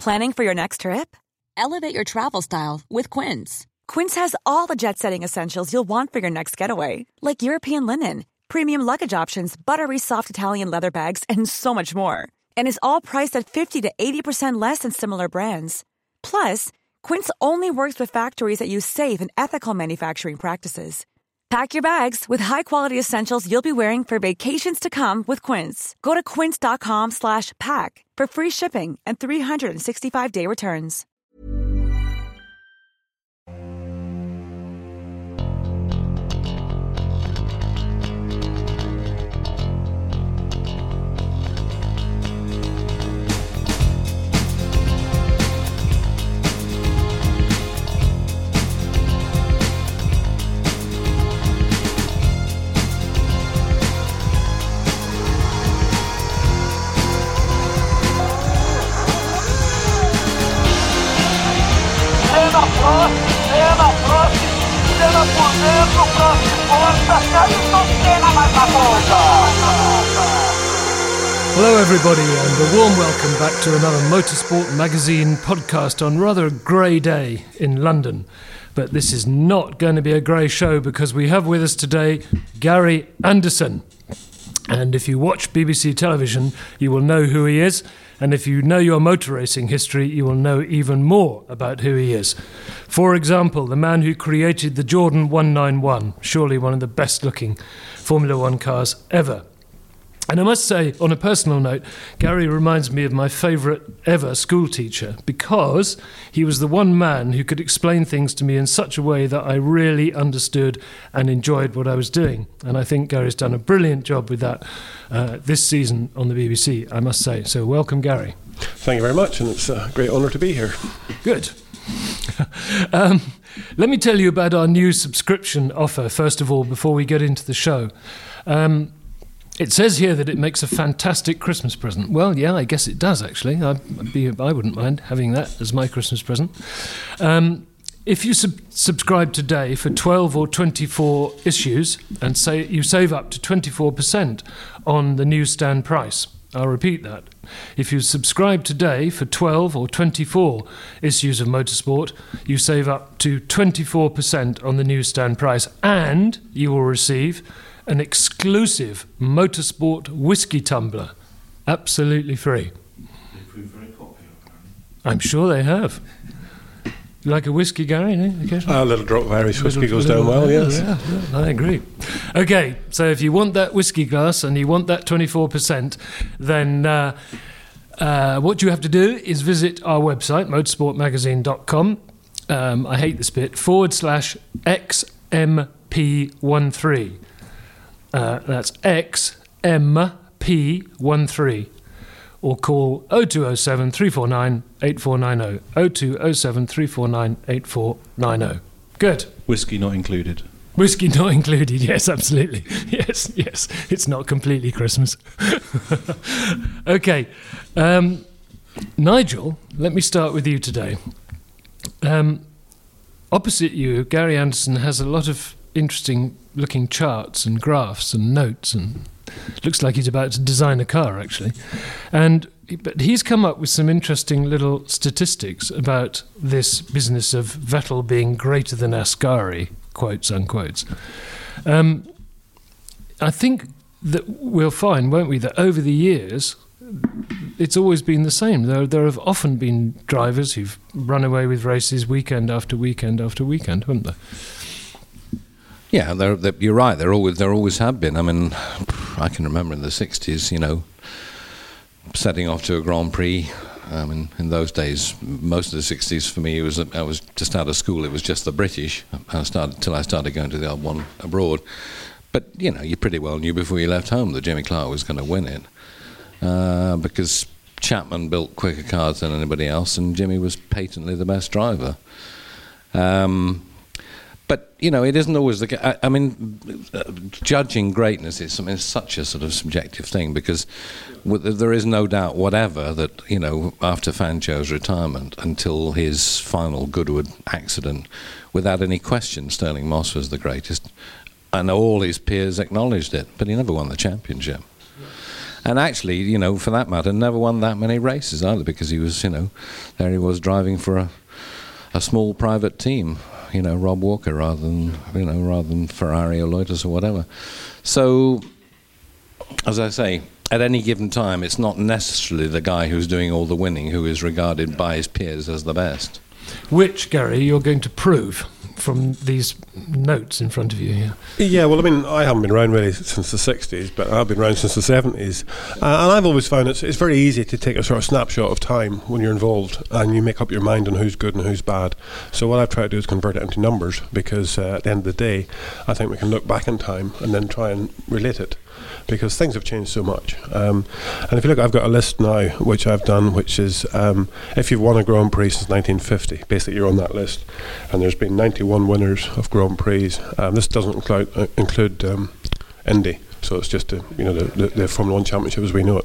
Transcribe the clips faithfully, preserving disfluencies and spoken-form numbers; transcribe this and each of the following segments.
Planning for your next trip? Elevate your travel style with Quince. Quince has all the jet-setting essentials you'll want for your next getaway, like European linen, premium luggage options, buttery soft Italian leather bags, and so much more. And is all priced at fifty to eighty percent less than similar brands. Plus, Quince only works with factories that use safe and ethical manufacturing practices. Pack your bags with high-quality essentials you'll be wearing for vacations to come with Quince. Go to quince.com slash pack for free shipping and three sixty-five day returns. Hello everybody, and a warm welcome back to another Motorsport Magazine podcast on rather a grey day in London. But this is not going to be a grey show because we have with us today Gary Anderson. And if you watch B B C television, you will know who he is. And if you know your motor racing history, you will know even more about who he is. For example, the man who created the Jordan one ninety-one, surely one of the best-looking Formula One cars ever. And I must say, on a personal note, Gary reminds me of my favourite ever school teacher because he was the one man who could explain things to me in such a way that I really understood and enjoyed what I was doing. And I think Gary's done a brilliant job with that uh, this season on the B B C, I must say. So welcome, Gary. Thank you very much, and it's a great honour to be here. Good. um, let me tell you about our new subscription offer, first of all, before we get into the show. Um, It says here that it makes a fantastic Christmas present. Well, yeah, I guess it does, actually. I'd be, I wouldn't mind having that as my Christmas present. Um, if you sub- subscribe today for twelve or twenty-four issues and say you save up to twenty-four percent on the newsstand price. I'll repeat that. If you subscribe today for twelve or twenty-four issues of Motorsport, you save up to twenty-four percent on the newsstand price, and you will receive an exclusive Motorsport whiskey tumbler, absolutely free. They prove very popular. I'm sure they have. You like a whiskey, Gary? No? A little drop of Irish whiskey goes down well, yes. Yeah, yeah, I agree. Okay, so if you want that whiskey glass and you want that twenty-four percent, then uh, uh, what you have to do is visit our website, motorsport magazine dot com. Um, I hate this bit, forward slash X M P thirteen. Uh, that's X M P thirteen, or call oh two oh seven, three four nine, eight four nine oh, oh two oh seven, three four nine, eight four nine oh. Good. Whiskey not included. Whiskey not included, yes, absolutely. Yes, yes, it's not completely Christmas. Okay, um, Nigel, let me start with you today. Um, opposite you, Gary Anderson has a lot of interesting looking charts and graphs and notes, and looks like he's about to design a car, actually. And but he's come up with some interesting little statistics about this business of Vettel being greater than Ascari, quotes unquotes. Um, I think that we'll find, won't we, that over the years it's always been the same. There, there have often been drivers who've run away with races weekend after weekend after weekend, haven't there? Yeah, they're, they're, you're right. There always there always have been. I mean, I can remember in the sixties, you know, setting off to a Grand Prix. I mean, in those days, most of the sixties for me, it was I was just out of school. It was just the British. I started until I started going to the odd one abroad. But you know, you pretty well knew before you left home that Jimmy Clark was going to win it uh, because Chapman built quicker cars than anybody else, and Jimmy was patently the best driver. Um, But, you know, it isn't always the case. I, I mean, uh, judging greatness is something, such a sort of subjective thing, because w- there is no doubt whatever that, you know, after Fancho's retirement until his final Goodwood accident, without any question, Stirling Moss was the greatest. And all his peers acknowledged it, but he never won the championship. And actually, you know, for that matter, never won that many races either, because he was, you know, there he was driving for a, a small private team, you know, Rob Walker, rather than, you know, rather than Ferrari or Lotus or whatever. So, as I say, at any given time, it's not necessarily the guy who's doing all the winning who is regarded by his peers as the best. Which, Gary, you're going to prove from these notes in front of you here. Yeah, well, I mean, I haven't been around really since the sixties, but I've been around since the seventies. Uh, and I've always found it's, it's very easy to take a sort of snapshot of time when you're involved and you make up your mind on who's good and who's bad. So what I've tried to do is convert it into numbers, because uh, at the end of the day, I think we can look back in time and then try and relate it, because things have changed so much. Um, and if you look, I've got a list now, which I've done, which is um, if you've won a Grand Prix since nineteen fifty, basically you're on that list. And there's been ninety-one winners of Grand Prix. Um, this doesn't include, uh, include um, Indy, so it's just the, you know, the, the, the Formula One Championship as we know it.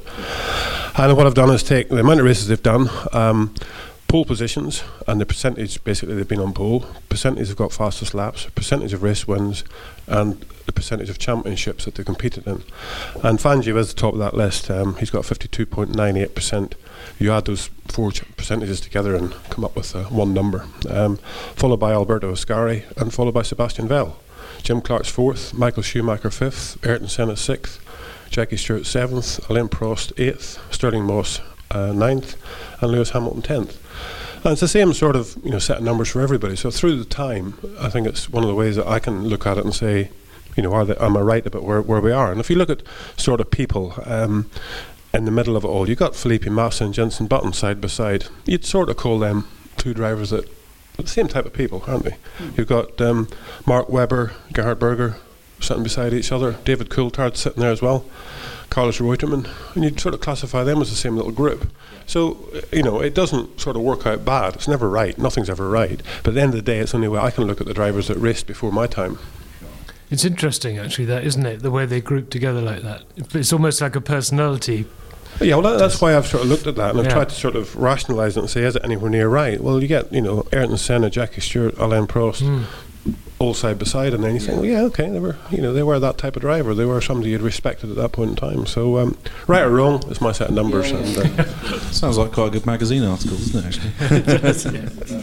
And what I've done is take the amount of races they've done, um, pole positions, and the percentage basically they've been on pole, percentage they've got fastest laps, percentage of race wins, and the percentage of championships that they competed in. And Fangio is the top of that list. Um, he's got fifty-two point nine eight percent. You add those four ch- percentages together and come up with uh, one number. Um, followed by Alberto Ascari, and followed by Sebastian Vettel. Jim Clark's fourth, Michael Schumacher fifth, Ayrton Senna sixth, Jackie Stewart seventh, Alain Prost eighth, Stirling Moss uh, ninth, and Lewis Hamilton tenth. And it's the same sort of, you know, set of numbers for everybody. So through the time, I think it's one of the ways that I can look at it and say, you know, are they, am I right about where, where we are? And if you look at sort of people um, in the middle of it all, you got Felipe Massa and Jenson Button side by side. You'd sort of call them two drivers that are the same type of people, aren't they? Mm. You've got um, Mark Webber, Gerhard Berger sitting beside each other, David Coulthard sitting there as well, Carlos Reutemann, and you'd sort of classify them as the same little group. So, you know, it doesn't sort of work out bad. It's never right. Nothing's ever right. But at the end of the day, it's the only way I can look at the drivers that raced before my time. It's interesting, actually, that, isn't it? The way they group together like that. It's almost like a personality. Yeah, well, that, that's why I've sort of looked at that, and I've yeah. tried to sort of rationalise it and say, is it anywhere near right? Well, you get, you know, Ayrton Senna, Jackie Stewart, Alain Prost, mm. all side by side, and then you think, well, yeah, okay, they were, you know, they were that type of driver. They were somebody you'd respected at that point in time. So, um, right or wrong, it's my set of numbers. Yeah, yeah. And, uh, sounds like quite a good magazine article, doesn't it? Actually, it does, yeah.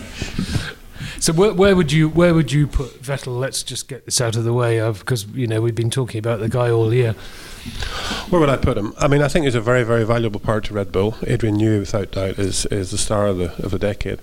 So where, where would you where would you put Vettel? Let's just get this out of the way of, because you know we've been talking about the guy all year. Where would I put him? I mean, I think he's a very, very valuable part to Red Bull. Adrian Newey, without doubt, is is the star of the of the decade.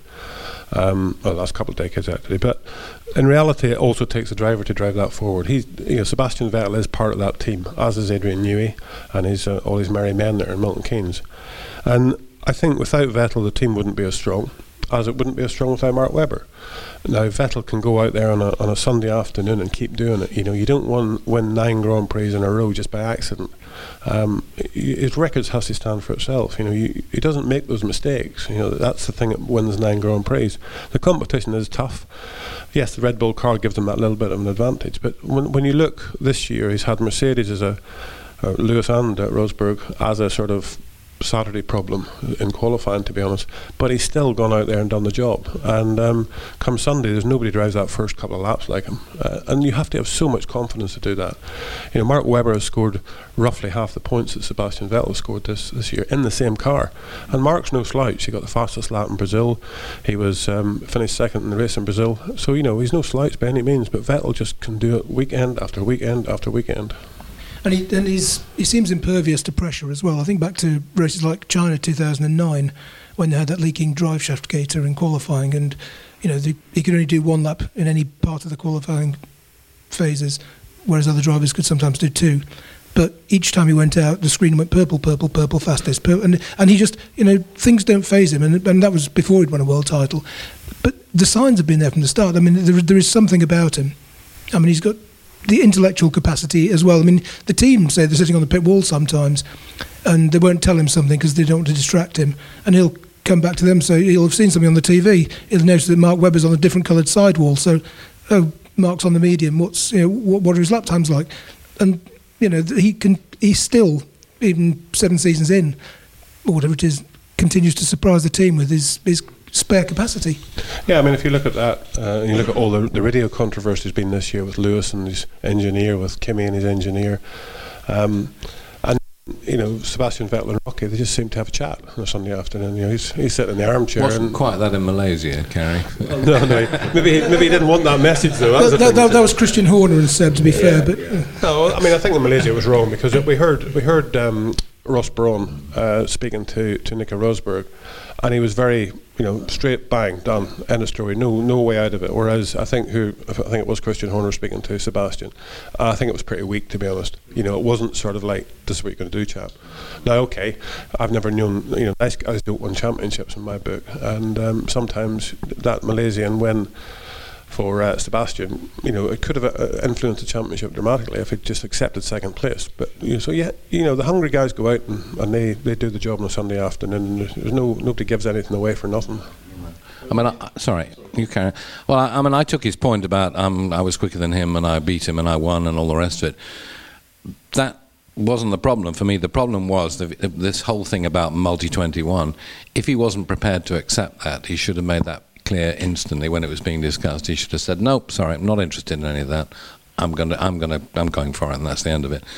Um, well, the last couple of decades actually, but in reality, it also takes a driver to drive that forward. He's, you know, Sebastian Vettel is part of that team, as is Adrian Newey, and his uh, all his merry men there in Milton Keynes. And I think without Vettel, the team wouldn't be as strong as it wouldn't be as strong without Mark Webber. Now, Vettel can go out there on a on a Sunday afternoon and keep doing it. You know, you don't win, win nine Grand Prix in a row just by accident. Um, his records has to stand for itself. You know, you, he doesn't make those mistakes. You know, that's the thing that wins nine Grand Prix. The competition is tough. Yes, the Red Bull car gives him that little bit of an advantage. But when when you look this year, he's had Mercedes as a uh, Lewis and uh, Rosberg as a sort of Saturday problem in qualifying, to be honest, but he's still gone out there and done the job. And um, come Sunday, there's nobody drives that first couple of laps like him, uh, and you have to have so much confidence to do that. You know, Mark Webber has scored roughly half the points that Sebastian Vettel scored this this year in the same car, and Mark's no slouch. He got the fastest lap in Brazil. He was um, finished second in the race in Brazil, so you know he's no slouch by any means. But Vettel just can do it weekend after weekend after weekend. And he and he's he seems impervious to pressure as well. I think back to races like China two thousand nine, when they had that leaking drive shaft gator in qualifying, and you know the, he could only do one lap in any part of the qualifying phases, whereas other drivers could sometimes do two. But each time he went out, the screen went purple, purple, purple, fastest, purple, and and he just, you know, things don't faze him, and and that was before he'd won a world title. But the signs have been there from the start. I mean, there there is something about him. I mean, he's got the intellectual capacity as well. I mean, the team say they're sitting on the pit wall sometimes, and they won't tell him something because they don't want to distract him, and he'll come back to them. So he'll have seen something on the T V. He'll notice that Mark Webber's on a different coloured sidewall. So, oh, Mark's on the medium. What's you know what, what are his lap times like? And you know he can. He still, even seven seasons in, or whatever it is, continues to surprise the team with his his spare capacity. Yeah, I mean, if you look at that, uh, and you look at all the, the radio controversy has been this year with Lewis and his engineer, with Kimi and his engineer, um, and you know, Sebastian Vettel and Rocky, they just seem to have a chat on a Sunday afternoon. You know, he's, he's sitting in the armchair. Wasn't and quite that in Malaysia, Kerry. no, no, maybe he, maybe he didn't want that message though. That, that, that, that, that was Christian Horner and Seb, to be yeah, fair. But yeah. No, I mean, I think in Malaysia it was wrong because we heard we heard um, Ross Brawn uh, speaking to to Nico Rosberg, and he was very, you know, straight, bang, done, end of story, no no way out of it. Whereas I think who I think it was Christian Horner speaking to Sebastian, I think it was pretty weak, to be honest. You know, it wasn't sort of like, this is what you're going to do, chap. Now, okay, I've never known, you know, nice guys don't win championships in my book, and um, sometimes that Malaysian win for uh, Sebastian, you know, it could have uh, influenced the championship dramatically if it just accepted second place. But you know, so yeah, you know, the hungry guys go out and, and they, they do the job on a Sunday afternoon. And there's, there's no nobody gives anything away for nothing. I mean, I, sorry, you carry. Well, I, I mean, I took his point about um, I was quicker than him and I beat him and I won and all the rest of it. That wasn't the problem for me. The problem was the, this whole thing about multi twenty-one. If he wasn't prepared to accept that, he should have made that clear instantly when it was being discussed. He should have said, "Nope, sorry, I'm not interested in any of that. I'm going to, I'm going to, I'm going for it," and that's the end of it.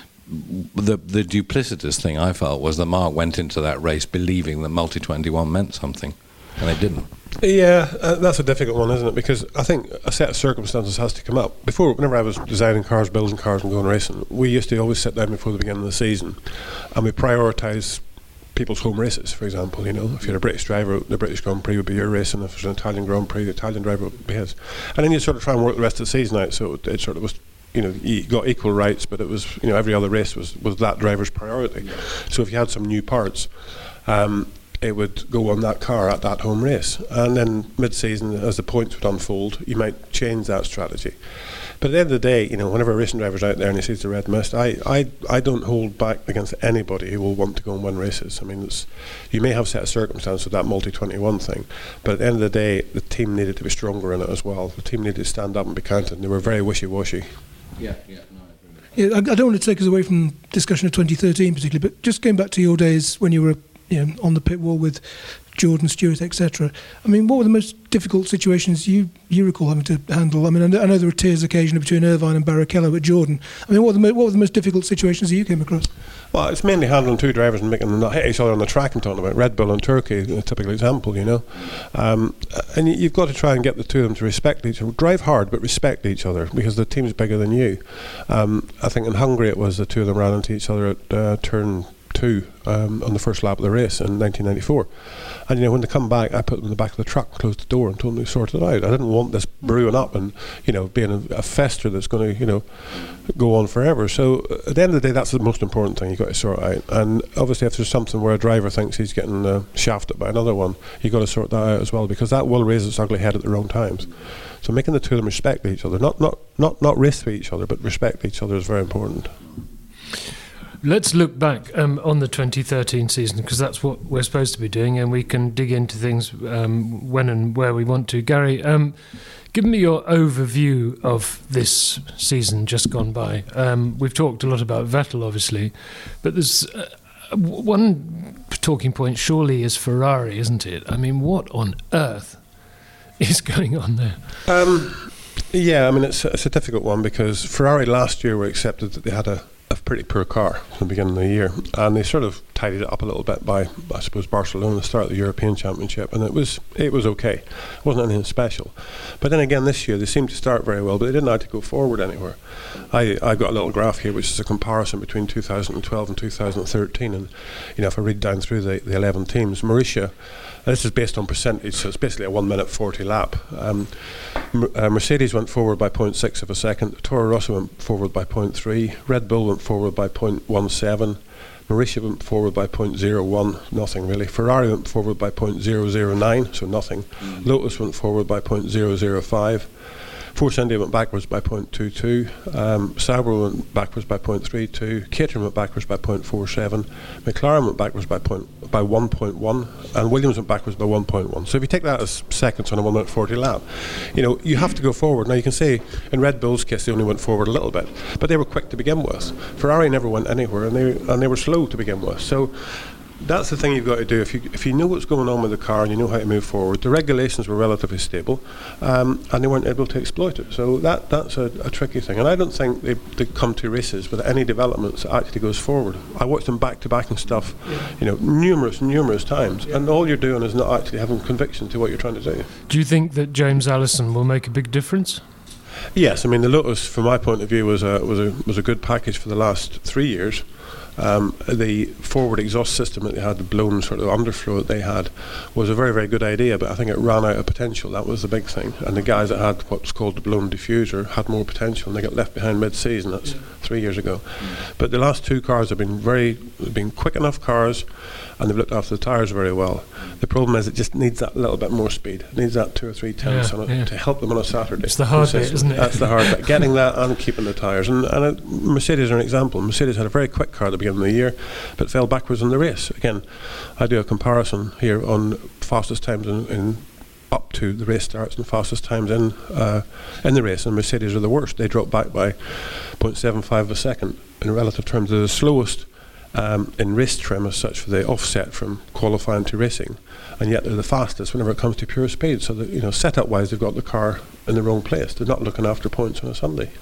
The the duplicitous thing I felt was that Mark went into that race believing that multi twenty-one meant something, and it didn't. Yeah, uh, that's a difficult one, isn't it? Because I think a set of circumstances has to come up. Before, whenever I was designing cars, building cars and going racing, we used to always sit down before the beginning of the season and we prioritise people's home races, for example. You know, if you're a British driver, the British Grand Prix would be your race, and if there's an Italian Grand Prix, the Italian driver would be his. And then you sort of try and work the rest of the season out, so it, it sort of was, you know, you got equal rights, but it was, you know, every other race was, was that driver's priority. So if you had some new parts, um, it would go on that car at that home race. And then mid-season, as the points would unfold, you might change that strategy. But at the end of the day, you know, whenever a racing driver's out there and he sees the red mist, I, I, I don't hold back against anybody who will want to go and win races. I mean, it's, you may have set of circumstances with that multi twenty-one thing, but at the end of the day, the team needed to be stronger in it as well. The team needed to stand up and be counted, and they were very wishy-washy. Yeah, yeah, no, I agree. yeah, I, I don't want to take us away from discussion of twenty thirteen particularly, but just going back to your days when you were, you know, on the pit wall with Jordan, Stewart, et cetera. I mean, what were the most difficult situations you, you recall having to handle? I mean, I know, I know there were tears occasionally between Irvine and Barrichello at Jordan. I mean, what were, the mo- what were the most difficult situations that you came across? Well, it's mainly handling two drivers and making them not hit each other on the track. I'm talking about Red Bull and Turkey, a typical example, you know. Um, and you, you've got to try and get the two of them to respect each other. Drive hard, but respect each other, because the team's bigger than you. Um, I think in Hungary it was the two of them ran into each other at uh, turn two um, on the first lap of the race in nineteen ninety-four. And you know, when they come back, I put them in the back of the truck, closed the door, and told them to sort it out. I didn't want this brewing up and, you know, being a, a fester that's going to, you know, go on forever. So at the end of the day, that's the most important thing you've got to sort out. And obviously, if there's something where a driver thinks he's getting uh, shafted by another one, you've got to sort that out as well, because that will raise its ugly head at the wrong times. So making the two of them respect each other, not not not not race with each other, but respect each other is very important. Let's look back um, on the twenty thirteen season, because that's what we're supposed to be doing, and we can dig into things um, when and where we want to. Gary, um, give me your overview of this season just gone by. Um, we've talked a lot about Vettel, obviously, but there's uh, one talking point surely is Ferrari, isn't it? I mean, what on earth is going on there? Um, yeah, I mean, it's, it's a difficult one, because Ferrari last year were accepted that they had a a pretty poor car from the beginning of the year, and they sort of tidied it up a little bit by, I suppose, Barcelona, the start of the European Championship, and it was it was okay. It wasn't anything special. But then again, this year they seemed to start very well, but they didn't have to go forward anywhere. I I got a little graph here, which is a comparison between two thousand twelve and two thousand thirteen, and you know, if I read down through the, the eleven teams, Mauritia, this is based on percentage, so it's basically a one minute forty lap. Um, uh, Mercedes went forward by zero point six of a second. Toro Rosso went forward by zero point three. Red Bull went forward by zero point one seven. Mauritia went forward by zero point zero one, nothing really. Ferrari went forward by zero point zero zero nine, so nothing. Mm. Lotus went forward by zero point zero zero five. Force India went backwards by zero point two two. Um, Sauber went backwards by zero point three two. Caterham went backwards by zero point four seven. McLaren went backwards by point, by one point one, and Williams went backwards by one point one. So if you take that as seconds on a one minute forty lap, you know, you have to go forward. Now you can say in Red Bull's case they only went forward a little bit, but they were quick to begin with. Ferrari never went anywhere, and they and they were slow to begin with. So that's the thing you've got to do. If you if you know what's going on with the car and you know how to move forward, the regulations were relatively stable, um, and they weren't able to exploit it. So that that's a, a tricky thing. And I don't think they, they come to races with any developments that actually goes forward. I watched them back to back and stuff, yeah. you know, numerous numerous times, yeah. and all you're doing is not actually having conviction to what you're trying to do. Do you think that James Allison will make a big difference? Yes, I mean the Lotus, from my point of view, was a was a was a good package for the last three years. Um, the forward exhaust system that they had, the blown sort of underflow that they had, was a very, very good idea, but I think it ran out of potential. That was the big thing. And the guys that had what's called the blown diffuser had more potential, and they got left behind mid-season. That's yeah. three years ago. Mm. But the last two cars have been very, they've been quick enough cars, and they've looked after the tyres very well. The problem is it just needs that little bit more speed. It needs that two or three tenths yeah, on it yeah. to help them on a Saturday. It's the hard bit, isn't it? That's the hard bit. Getting that and keeping the tyres. And, and uh, Mercedes are an example. Mercedes had a very quick car at the beginning of the year, but fell backwards in the race. Again, I do a comparison here on fastest times in, in up to the race starts and fastest times in uh, in the race, and Mercedes are the worst. They dropped back by zero point seven five of a second in relative terms. They're the slowest um, in race trim as such for the offset from qualifying to racing, and yet they're the fastest whenever it comes to pure speed. So that, you know, setup wise, they've got the car in the wrong place. They're not looking after points on a Sunday.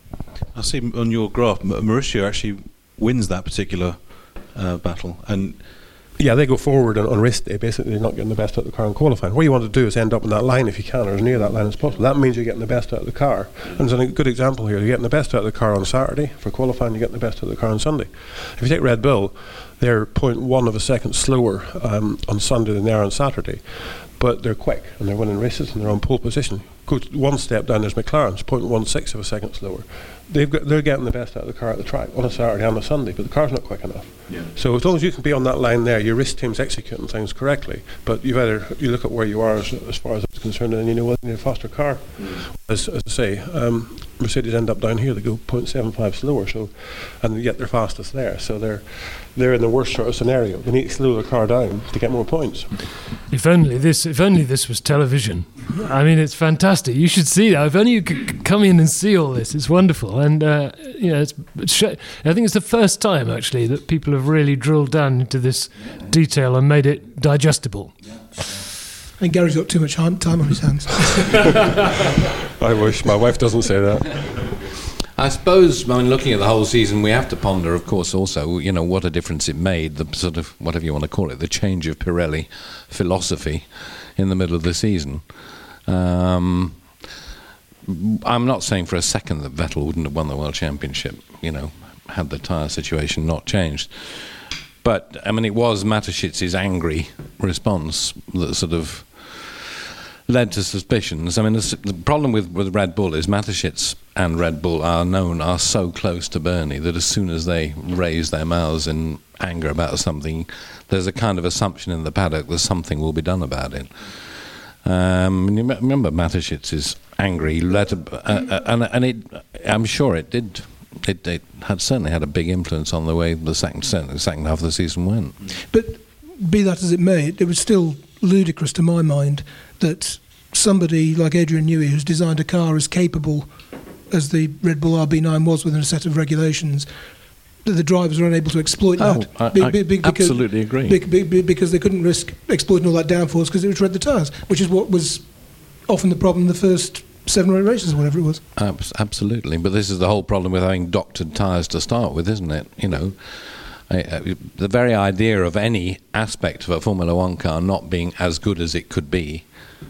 I see on your graph, Mauricio actually wins that particular uh, battle, and yeah, they go forward on, on race day. Basically, they're not getting the best out of the car in qualifying. What you want to do is end up in that line if you can, or as near that line as possible. That means you're getting the best out of the car. And there's a good example here. You're getting the best out of the car on Saturday. For qualifying, you're getting the best out of the car on Sunday. If you take Red Bull, they're zero point one of a second slower um, on Sunday than they are on Saturday. But they're quick, and they're winning races, and they're on pole position. Go one step down, there's McLaren's, zero point one six of a second slower. They've got, they're getting the best out of the car at the track on a Saturday and a Sunday, but the car's not quick enough. Yeah. So as long as you can be on that line there, your race team's executing things correctly. But you either you look at where you are as, as far as it's concerned, and you know what, you need a faster car. Mm. As, as I say, um, Mercedes end up down here, they go zero point seven five slower, so and yet they're fastest there. So they're they're in the worst sort of scenario. They need to slow the car down to get more points. If only this, if only this was television. I mean, it's fantastic. You should see that. If only you could c- come in and see all this. It's wonderful, and uh, you know, it's, it's sh- I think it's the first time actually that people have really drilled down into this detail and made it digestible. I think Gary's got too much time on his hands. I wish my wife doesn't say that. I suppose, I mean, looking at the whole season, we have to ponder, of course, also, you know, what a difference it made, the sort of, whatever you want to call it, the change of Pirelli philosophy in the middle of the season. Um, I'm not saying for a second that Vettel wouldn't have won the World Championship, you know, had the tyre situation not changed. But, I mean, it was Mateschitz' angry response that sort of led to suspicions. I mean, the, the problem with, with Red Bull is Mateschitz and Red Bull are known, are so close to Bernie that as soon as they raise their mouths in anger about something, there's a kind of assumption in the paddock that something will be done about it. Um, and you remember Mateschitz is angry, let a, uh, and, and it, I'm sure it did. It, it had certainly had a big influence on the way the second, the second half of the season went. But be that as it may, it was still ludicrous to my mind that somebody like Adrian Newey, who's designed a car as capable as the Red Bull R B nine was within a set of regulations, that the drivers were unable to exploit oh, that. I, be, I be, be, absolutely because, agree. Be, be, because they couldn't risk exploiting all that downforce because it would shred the tyres, which is what was often the problem in the first seven or eight races or whatever it was. Absolutely, but this is the whole problem with having doctored tyres to start with, isn't it? You know, uh, the very idea of any aspect of a Formula One car not being as good as it could be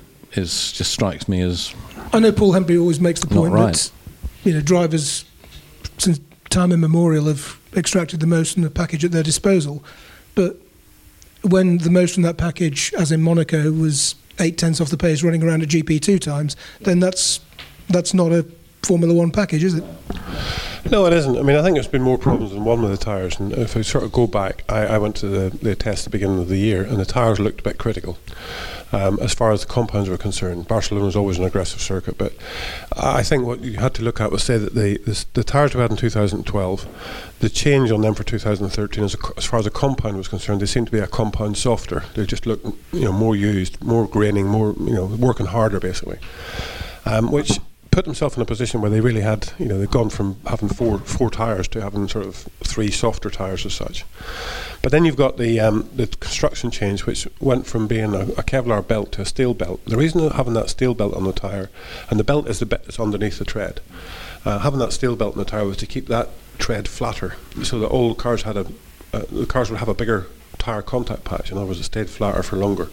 is just strikes me as I know Paul Hempel always makes the point right. that, you know, drivers since time immemorial have extracted the most from the package at their disposal, but when the most from that package, as in Monaco, was eight tenths off the pace running around at G P two times, then that's that's not a Formula One package, is it? No, it isn't. I mean, I think there's been more problems than one with the tyres, and if I sort of go back, I, I went to the, the test at the beginning of the year, and the tyres looked a bit critical. Um, as far as the compounds were concerned, Barcelona was always an aggressive circuit, but I think what you had to look at was say that the the, the tyres we had in two thousand twelve, the change on them for two thousand thirteen, as, a, as far as the compound was concerned, they seemed to be a compound softer. They just looked, you know, more used, more graining, more, you know, working harder basically, um, which put themselves in a position where they really had, you know, they'd gone from having four four tyres to having sort of three softer tyres as such. But then you've got the um, the construction change, which went from being a, a Kevlar belt to a steel belt. The reason of having that steel belt on the tyre, and the belt is the bit that's underneath the tread, uh, having that steel belt on the tyre was to keep that tread flatter, so that all cars had a uh, the cars would have a bigger tyre contact patch. In other words, it stayed flatter for longer.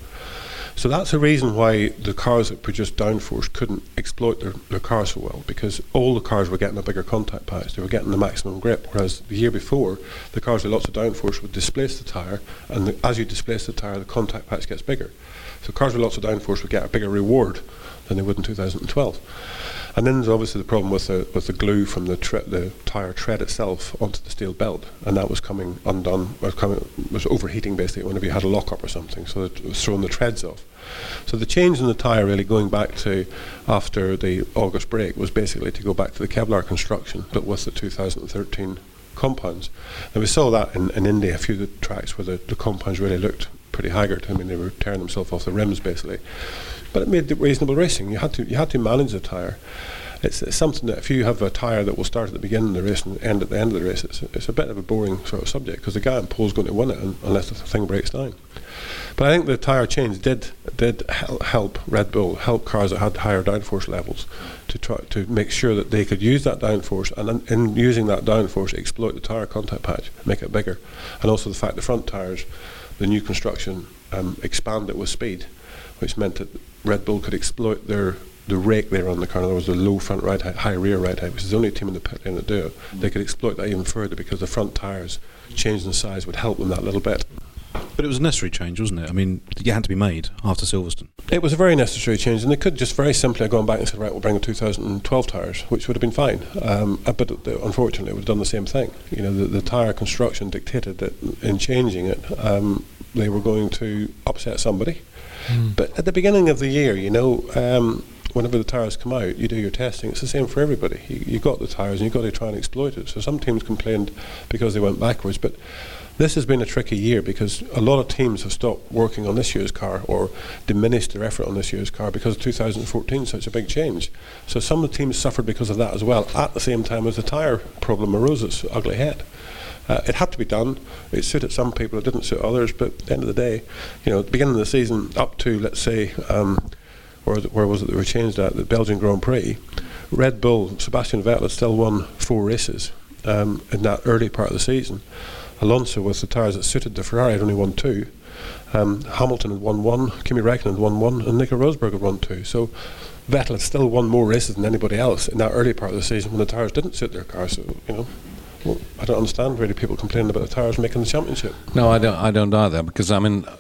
So that's the reason why the cars that produced downforce couldn't exploit their, their cars so well, because all the cars were getting a bigger contact patch. They were getting the maximum grip, whereas the year before, the cars with lots of downforce would displace the tyre, and the, as you displace the tyre, the contact patch gets bigger. So cars with lots of downforce would get a bigger reward than they would in two thousand twelve. And then there's obviously the problem with the with the glue from the tre- the tyre tread itself onto the steel belt, and that was coming undone, was coming was overheating basically whenever you had a lock-up or something, so it was throwing the treads off. So the change in the tyre really going back to after the August break was basically to go back to the Kevlar construction, but with the two thousand thirteen compounds. And we saw that in, in India, a few of the tracks where the, the compounds really looked pretty haggard. I mean, they were tearing themselves off the rims basically. But it made reasonable racing. You had to you had to manage the tyre. It's, it's something that if you have a tyre that will start at the beginning of the race and end at the end of the race, it's, it's a bit of a boring sort of subject, because the guy in pole's going to win it un, unless the thing breaks down. But I think the tyre change did did hel- help Red Bull, help cars that had higher downforce levels to try to make sure that they could use that downforce, and in, in using that downforce, exploit the tyre contact patch, make it bigger, and also the fact the front tyres, the new construction, um, expand it with speed, which meant that Red Bull could exploit their the rake there on the car. In other words, the low front ride height, high rear ride height, which is the only team in the pit lane that do it. They could exploit that even further because the front tyres changing size would help them that little bit. But it was a necessary change, wasn't it? I mean, it had to be made after Silverstone. It was a very necessary change, and they could just very simply have gone back and said, right, we'll bring the two thousand twelve tyres, which would have been fine. Um, uh, but uh, unfortunately, it would have done the same thing. You know, the, the tyre construction dictated that in changing it, um, they were going to upset somebody. Mm. But at the beginning of the year, you know, um, whenever the tyres come out, you do your testing. It's the same for everybody. You, you got the tyres and you've got to try and exploit it. So some teams complained because they went backwards, but this has been a tricky year because a lot of teams have stopped working on this year's car or diminished their effort on this year's car because two thousand fourteen is such a big change. So some of the teams suffered because of that as well, at the same time as the tyre problem arose its ugly head. Uh, it had to be done. It suited some people, it didn't suit others, but at the end of the day, you know, at the beginning of the season up to, let's say, um, where, where was it they were changed at, the Belgian Grand Prix, Red Bull, Sebastian Vettel had still won four races um, in that early part of the season. Alonso, with the tyres that suited the Ferrari, had only won two. Um, Hamilton had won one, Kimi Räikkönen had won one, and Nico Rosberg had won two. So Vettel had still won more races than anybody else in that early part of the season when the tyres didn't suit their car. So, you know, well, I don't understand really people complaining about the tyres making the championship. No, I don't. I don't either, because I mean,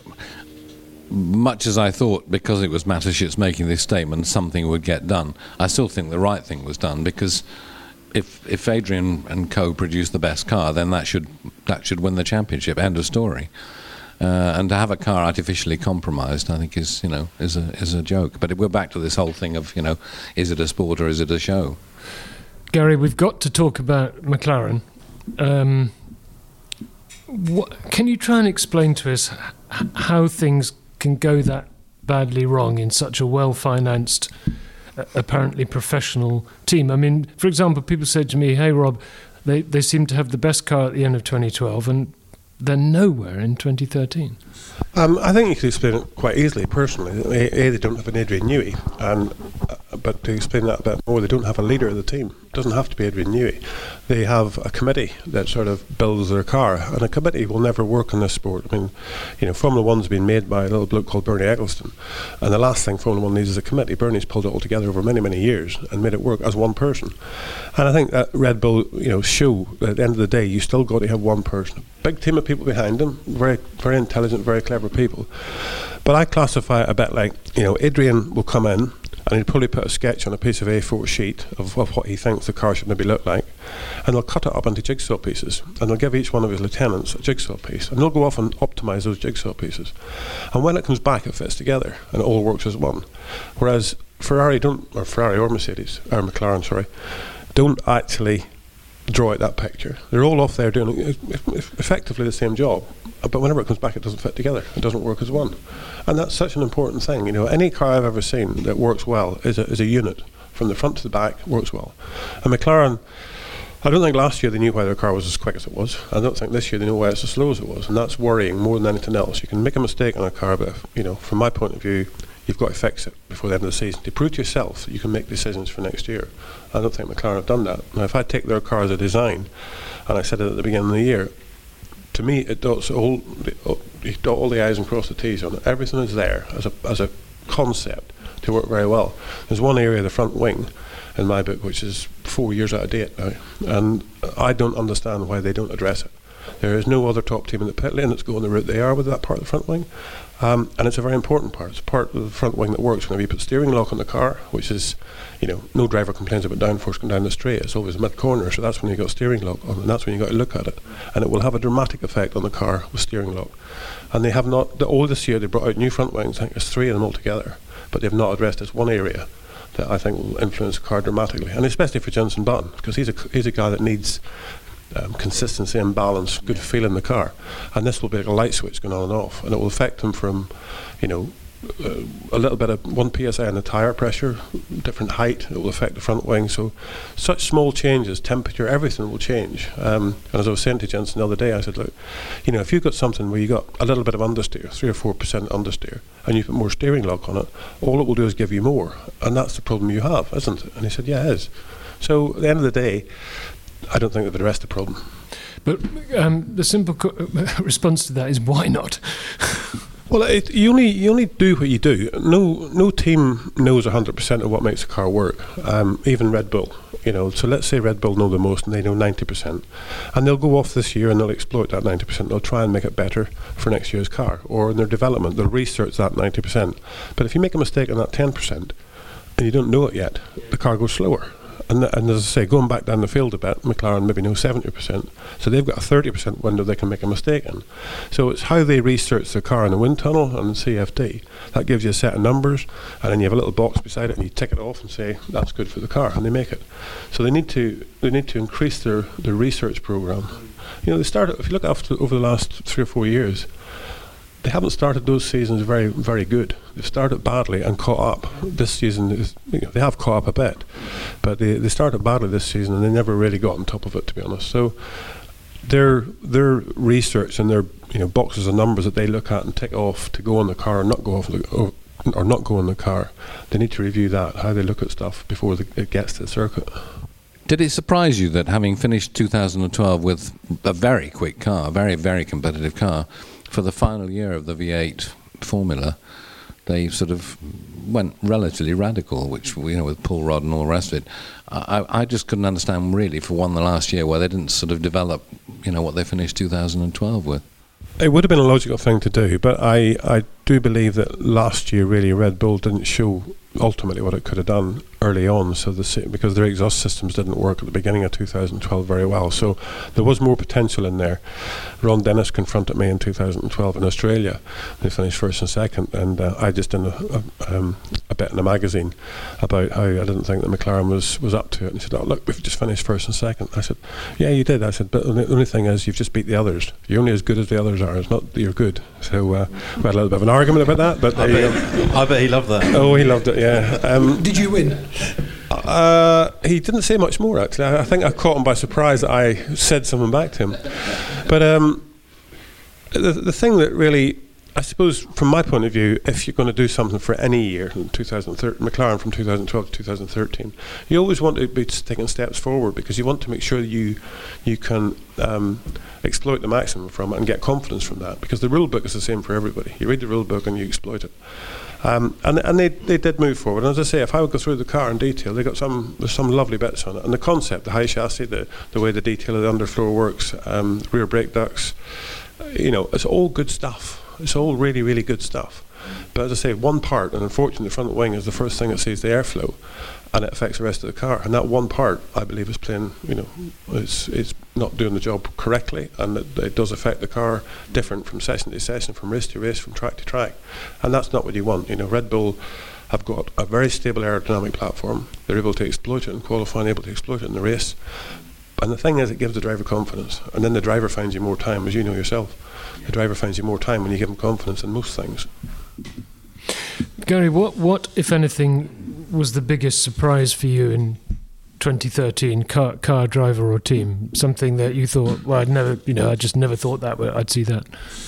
much as I thought, because it was Mateschitz making this statement, something would get done. I still think the right thing was done, because if if Adrian and co produce the best car, then that should that should win the championship. End of story. Uh, and to have a car artificially compromised, I think is you know is a is a joke. But we're back to this whole thing of you know, is it a sport or is it a show? Gary, we've got to talk about McLaren. Um, what, can you try and explain to us h- how things can go that badly wrong in such a well-financed, uh, apparently professional team? I mean, for example, people said to me, hey, Rob, they, they seem to have the best car at the end of twenty twelve, and they're nowhere in twenty thirteen. Um, I think you could explain it quite easily, personally. A, a they don't have an Adrian Newey, and uh, but to explain that a bit more, they don't have a leader of the team. It doesn't have to be Adrian Newey. They have a committee that sort of builds their car, and a committee will never work in this sport. I mean, you know, Formula One's been made by a little bloke called Bernie Ecclestone, and the last thing Formula One needs is a committee. Bernie's pulled it all together over many, many years and made it work as one person. And I think that Red Bull, you know, show that at the end of the day, you still got to have one person. Big team of people behind them, very, very intelligent, very clever people. But I classify it a bit like, you know, Adrian will come in and he'll probably put a sketch on a piece of A four sheet of, of what he thinks the car should maybe look like, and they'll cut it up into jigsaw pieces, and they'll give each one of his lieutenants a jigsaw piece, and they'll go off and optimise those jigsaw pieces. And when it comes back, it fits together, and it all works as one. Whereas Ferrari don't, or Ferrari or Mercedes, or McLaren, sorry, don't actually draw out that picture. They're all off there doing effectively the same job, but whenever it comes back, it doesn't fit together. It doesn't work as one, and that's such an important thing. You know, any car I've ever seen that works well is a, is a unit from the front to the back, works well. And McLaren, I don't think last year they knew why their car was as quick as it was. I don't think this year they know why it's as slow as it was, and that's worrying more than anything else. You can make a mistake on a car, but if, you know, from my point of view, you've got to fix it before the end of the season to prove to yourself that you can make decisions for next year. I don't think McLaren have done that. Now, if I take their car as a design, and I said it at the beginning of the year, to me it dots all the, you dot all the I's and cross the T's on it. Everything is there as a as a concept to work very well. There's one area, the front wing, in my book, which is four years out of date now, and I don't understand why they don't address it. There is no other top team in the pit lane that's going the route they are with that part of the front wing, um, and it's a very important part. It's part of the front wing that works whenever you put steering lock on the car, which is, you know, no driver complains about downforce going down the straight. It's always mid corner, so that's when you got steering lock on, and that's when you got to look at it, and it will have a dramatic effect on the car with steering lock. And they have not. The oldest year they brought out new front wings. I think there's three of them altogether, but they've not addressed this one area that I think will influence the car dramatically, and especially for Jenson Button, because he's a he's a guy that needs um, consistency and balance, good feel in the car, and this will be like a light switch going on and off, and it will affect him from, you know, uh, a little bit of one P S I in the tyre pressure, different height. It will affect the front wing. So, such small changes, temperature, everything will change. Um, and as I was saying to Jenson the other day, I said, look, you know, if you've got something where you got a little bit of understeer, three or four percent understeer, and you put more steering lock on it, all it will do is give you more, and that's the problem you have, isn't it? And he said, yeah, it is. So at the end of the day, I don't think they've addressed the problem. But um, the simple co- response to that is, why not? Well, it, you only you only do what you do. No no team knows one hundred percent of what makes a car work. Um, even Red Bull, you know. So let's say Red Bull know the most, and they know ninety percent, and they'll go off this year and they'll exploit that ninety percent. They'll try and make it better for next year's car, or in their development, they'll research that ninety percent. But if you make a mistake on that ten percent, and you don't know it yet, the car goes slower. And, and as I say, going back down the field a bit, McLaren maybe know seventy percent. So they've got a thirty percent window they can make a mistake in. So it's how they research the car in the wind tunnel and the C F D. That gives you a set of numbers, and then you have a little box beside it, and you tick it off and say, that's good for the car, and they make it. So they need to they need to increase their, their research program. You know, they started, if you look after over the last three or four years, they haven't started those seasons very, very good. They've started badly and caught up. This season, is, you know, they have caught up a bit, but they, they started badly this season and they never really got on top of it, to be honest. So their their research and their, you know, boxes of numbers that they look at and tick off to go on the car or not go off the, or, or not go on the car, they need to review that, how they look at stuff before the, it gets to the circuit. Did it surprise you that having finished two thousand twelve with a very quick car, a very, very competitive car, for the final year of the V eight formula, they sort of went relatively radical, which, you know, with pull rod and all the rest of it. I, I just couldn't understand really for one the last year why they didn't sort of develop, you know, what they finished two thousand twelve with. It would have been a logical thing to do, but I, I do believe that last year really Red Bull didn't show ultimately what it could have done early on, so the because their exhaust systems didn't work at the beginning of two thousand twelve very well, so there was more potential in there. Ron Dennis confronted me in two thousand twelve in Australia. They finished first and second, and uh, I just did a, a, um, a bit in a magazine about how I didn't think that McLaren was, was up to it, and he said, oh look, we've just finished first and second. I said, yeah, you did. I said, but the only thing is you've just beat the others. You're only as good as the others are. It's not that you're good. So uh, we had a little bit of an argument about that, but I, uh, bet, I bet he loved that. Oh, he loved it, yeah. Um, Did you win? Uh, he didn't say much more, actually. I, I think I caught him by surprise that I said something back to him. But um, the, the thing that really, I suppose, from my point of view, if you're going to do something for any year, in two thousand thirteen, McLaren from two thousand twelve to two thousand thirteen, you always want to be taking steps forward because you want to make sure that you, you can um, exploit the maximum from it and get confidence from that, because the rule book is the same for everybody. You read the rule book and you exploit it. Um, and and they, they did move forward. And as I say, if I would go through the car in detail, they got some there's some lovely bits on it. And the concept, the high chassis, the the way the detail of the underfloor works, um, rear brake ducts, you know, it's all good stuff. It's all really, really good stuff. But as I say, one part, and unfortunately the front wing is the first thing that sees the airflow, and it affects the rest of the car. And that one part, I believe, is playing, you know, it's it's not doing the job correctly, and it, it does affect the car different from session to session, from race to race, from track to track. And that's not what you want. You know, Red Bull have got a very stable aerodynamic platform. They're able to exploit it in qualifying, able to exploit it in the race. And the thing is, it gives the driver confidence. And then the driver finds you more time, as you know yourself. The driver finds you more time when you give him confidence in most things. Gary, what, what, if anything, was the biggest surprise for you in twenty thirteen car, car driver or team? Something that you thought, well, I'd never, you know, I just never thought that, but I'd see that.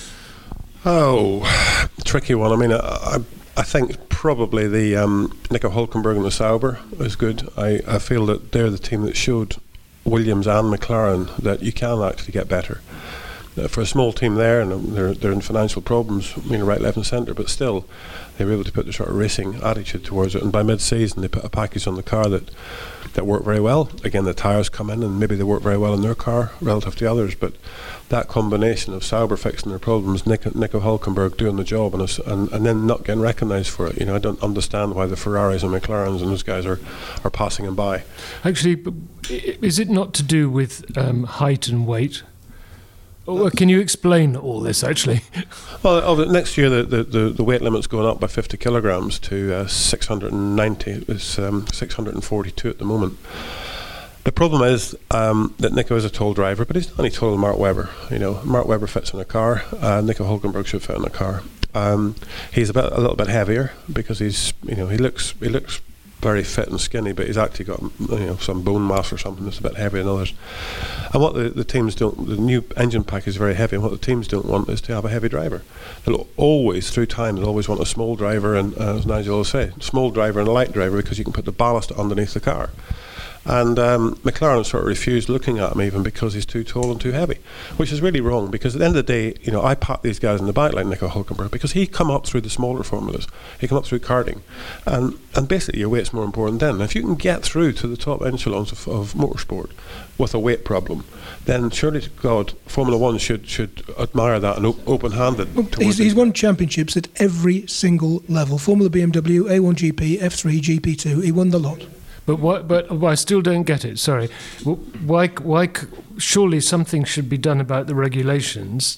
Oh, tricky one. I mean, I, I, I think probably the um, Nico Hülkenberg and the Sauber is good. I, I feel that they're the team that showed Williams and McLaren that you can actually get better. Uh, for a small team there, and they're they're in financial problems, you know, right, left, and centre, but still, they were able to put the sort of racing attitude towards it. And by mid-season, they put a package on the car that that worked very well. Again, the tyres come in, and maybe they work very well in their car relative to others. But that combination of Sauber fixing their problems, Nico, Nico Hülkenberg doing the job, and, us, and and then not getting recognised for it. You know, I don't understand why the Ferraris and McLarens and those guys are are passing him by. Actually, is it not to do with um, height and weight? Well, can you explain all this, actually? Well, oh, next year the, the, the, the weight limit's going up by fifty kilograms to uh, six hundred ninety. It's um, six hundred forty-two at the moment. The problem is um, that Nico is a tall driver, but he's not any taller than Mark Webber. You know, Mark Webber fits in a car. Uh, Nico Hülkenberg should fit in a car. Um, he's a bit, a little bit heavier because he's, you know, he looks, he looks very fit and skinny, but he's actually got, you know, some bone mass or something that's a bit heavier than others. And what the, the teams don't, the new engine pack is very heavy, and what the teams don't want is to have a heavy driver. They'll always, through time, they'll always want a small driver, and uh, as Nigel will say, small driver and a light driver, because you can put the ballast underneath the car. And um, McLaren sort of refused looking at him even because he's too tall and too heavy, which is really wrong, because at the end of the day, you know, I pat these guys in the back like Nico Hülkenberg because he come up through the smaller formulas. He come up through karting, and and basically your weight's more important then. And if you can get through to the top echelons of, of motorsport with a weight problem, then surely to God, Formula One should should admire that and op- open-handed. Well, he's, he's won championships at every single level. Formula B M W, A one G P, F three, G P two. He won the lot. But why, but I still don't get it. Sorry, why? Why? Surely something should be done about the regulations,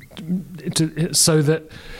to, so that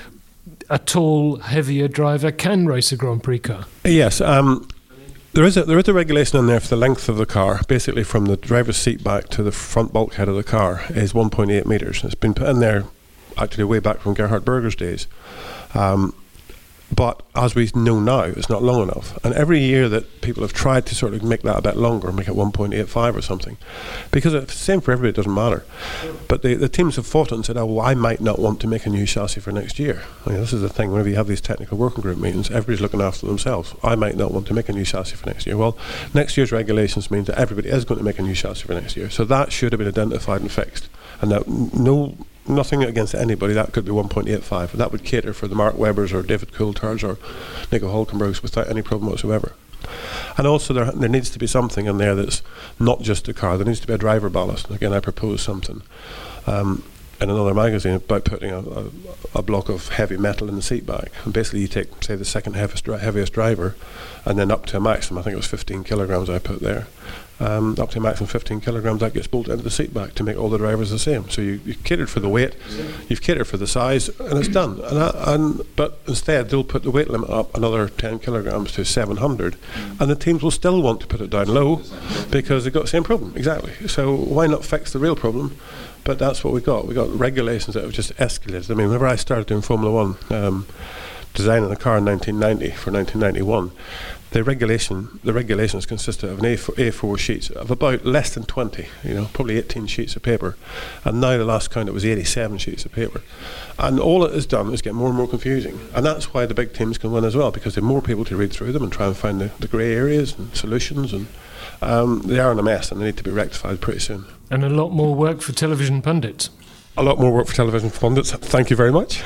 a tall, heavier driver can race a Grand Prix car. Yes, um, there is a there is a regulation in there for the length of the car. Basically, from the driver's seat back to the front bulkhead of the car is one point eight meters. It's been put in there actually way back from Gerhard Berger's days. Um, But as we know now, it's not long enough. And every year that people have tried to sort of make that a bit longer, make it one point eight five or something, because it's the same for everybody, it doesn't matter. But the, the teams have fought it and said, oh, well, I might not want to make a new chassis for next year. I mean, this is the thing, whenever you have these technical working group meetings, everybody's looking after themselves. I might not want to make a new chassis for next year. Well, next year's regulations means that everybody is going to make a new chassis for next year. So that should have been identified and fixed. And that no... Nothing against anybody, that could be one point eight five. That would cater for the Mark Webbers or David Coulthards or Nico Hülkenbergs without any problem whatsoever. And also there there needs to be something in there that's not just a car. There needs to be a driver ballast. And again, I proposed something um, in another magazine about putting a, a, a block of heavy metal in the seat back. And basically you take, say, the second heaviest, heaviest driver, and then up to a maximum, I think it was fifteen kilograms I put there. Um, up to a maximum fifteen kilograms, that gets bolted into the seat back to make all the drivers the same. So you, you've catered for the weight, you've catered for the size, and it's done. And, that, and But instead, they'll put the weight limit up another ten kilograms to seven hundred, and the teams will still want to put it down low because they've got the same problem. Exactly. So why not fix the real problem? But that's what we got. We got regulations that have just escalated. I mean, whenever I started doing Formula One, um, designing a car in nineteen ninety for nineteen ninety-one, the regulation, the regulations consisted of an A four sheets of about less than twenty, you know, probably eighteen sheets of paper. And now the last count, it was eighty-seven sheets of paper. And all it has done is get more and more confusing. And that's why the big teams can win as well, because they have more people to read through them and try and find the, the grey areas and solutions. And um, they are in a mess and they need to be rectified pretty soon. And a lot more work for television pundits. A lot more work for television pundits. Thank you very much.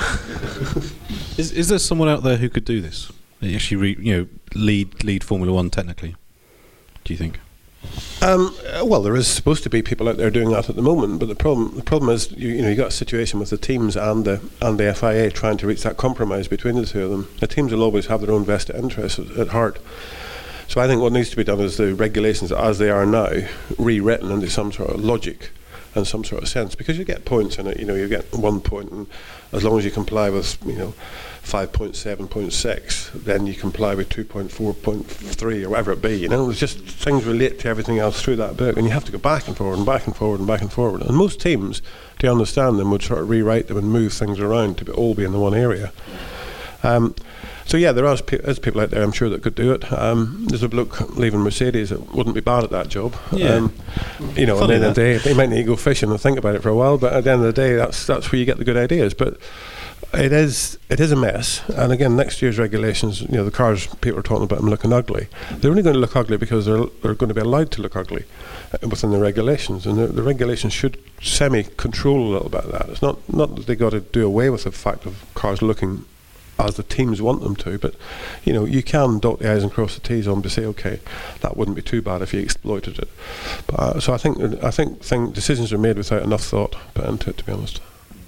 Is is there someone out there who could do this? Actually, re, you know, lead lead Formula One technically. Do you think? Um, well, there is supposed to be people out there doing that at the moment, but the problem the problem is you, you know you got a situation with the teams and the and the F I A trying to reach that compromise between the two of them. The teams will always have their own vested interests at, at heart. So I think what needs to be done is the regulations as they are now rewritten into some sort of logic and some sort of sense, because you get points in it. You know, you get one point, and as long as you comply with, you know, five point seven point six, then you comply with two point four point three or whatever it be. You know, there's just things relate to everything else through that book, and you have to go back and forward and back and forward and back and forward. And most teams, to understand them, would sort of rewrite them and move things around to be, all be in the one area. Um, so yeah, there are pe- there's people out there, I'm sure, that could do it. Um, there's a bloke leaving Mercedes that wouldn't be bad at that job. Yeah. Um, you know, Funny at the end of the that. day, he might need to go fishing and think about it for a while, but at the end of the day, that's that's where you get the good ideas. But it is it is a mess. And again, next year's regulations, you know, the cars, people are talking about them looking ugly. They're only going to look ugly because they're they're going to be allowed to look ugly uh, within the regulations, and the, the regulations should semi-control a little bit of that. It's not not that they got to do away with the fact of cars looking as the teams want them to, but you know, you can dot the I's and cross the T's on to say, okay, that wouldn't be too bad if you exploited it. But, uh, so I think I think thing, decisions are made without enough thought put into it, to be honest.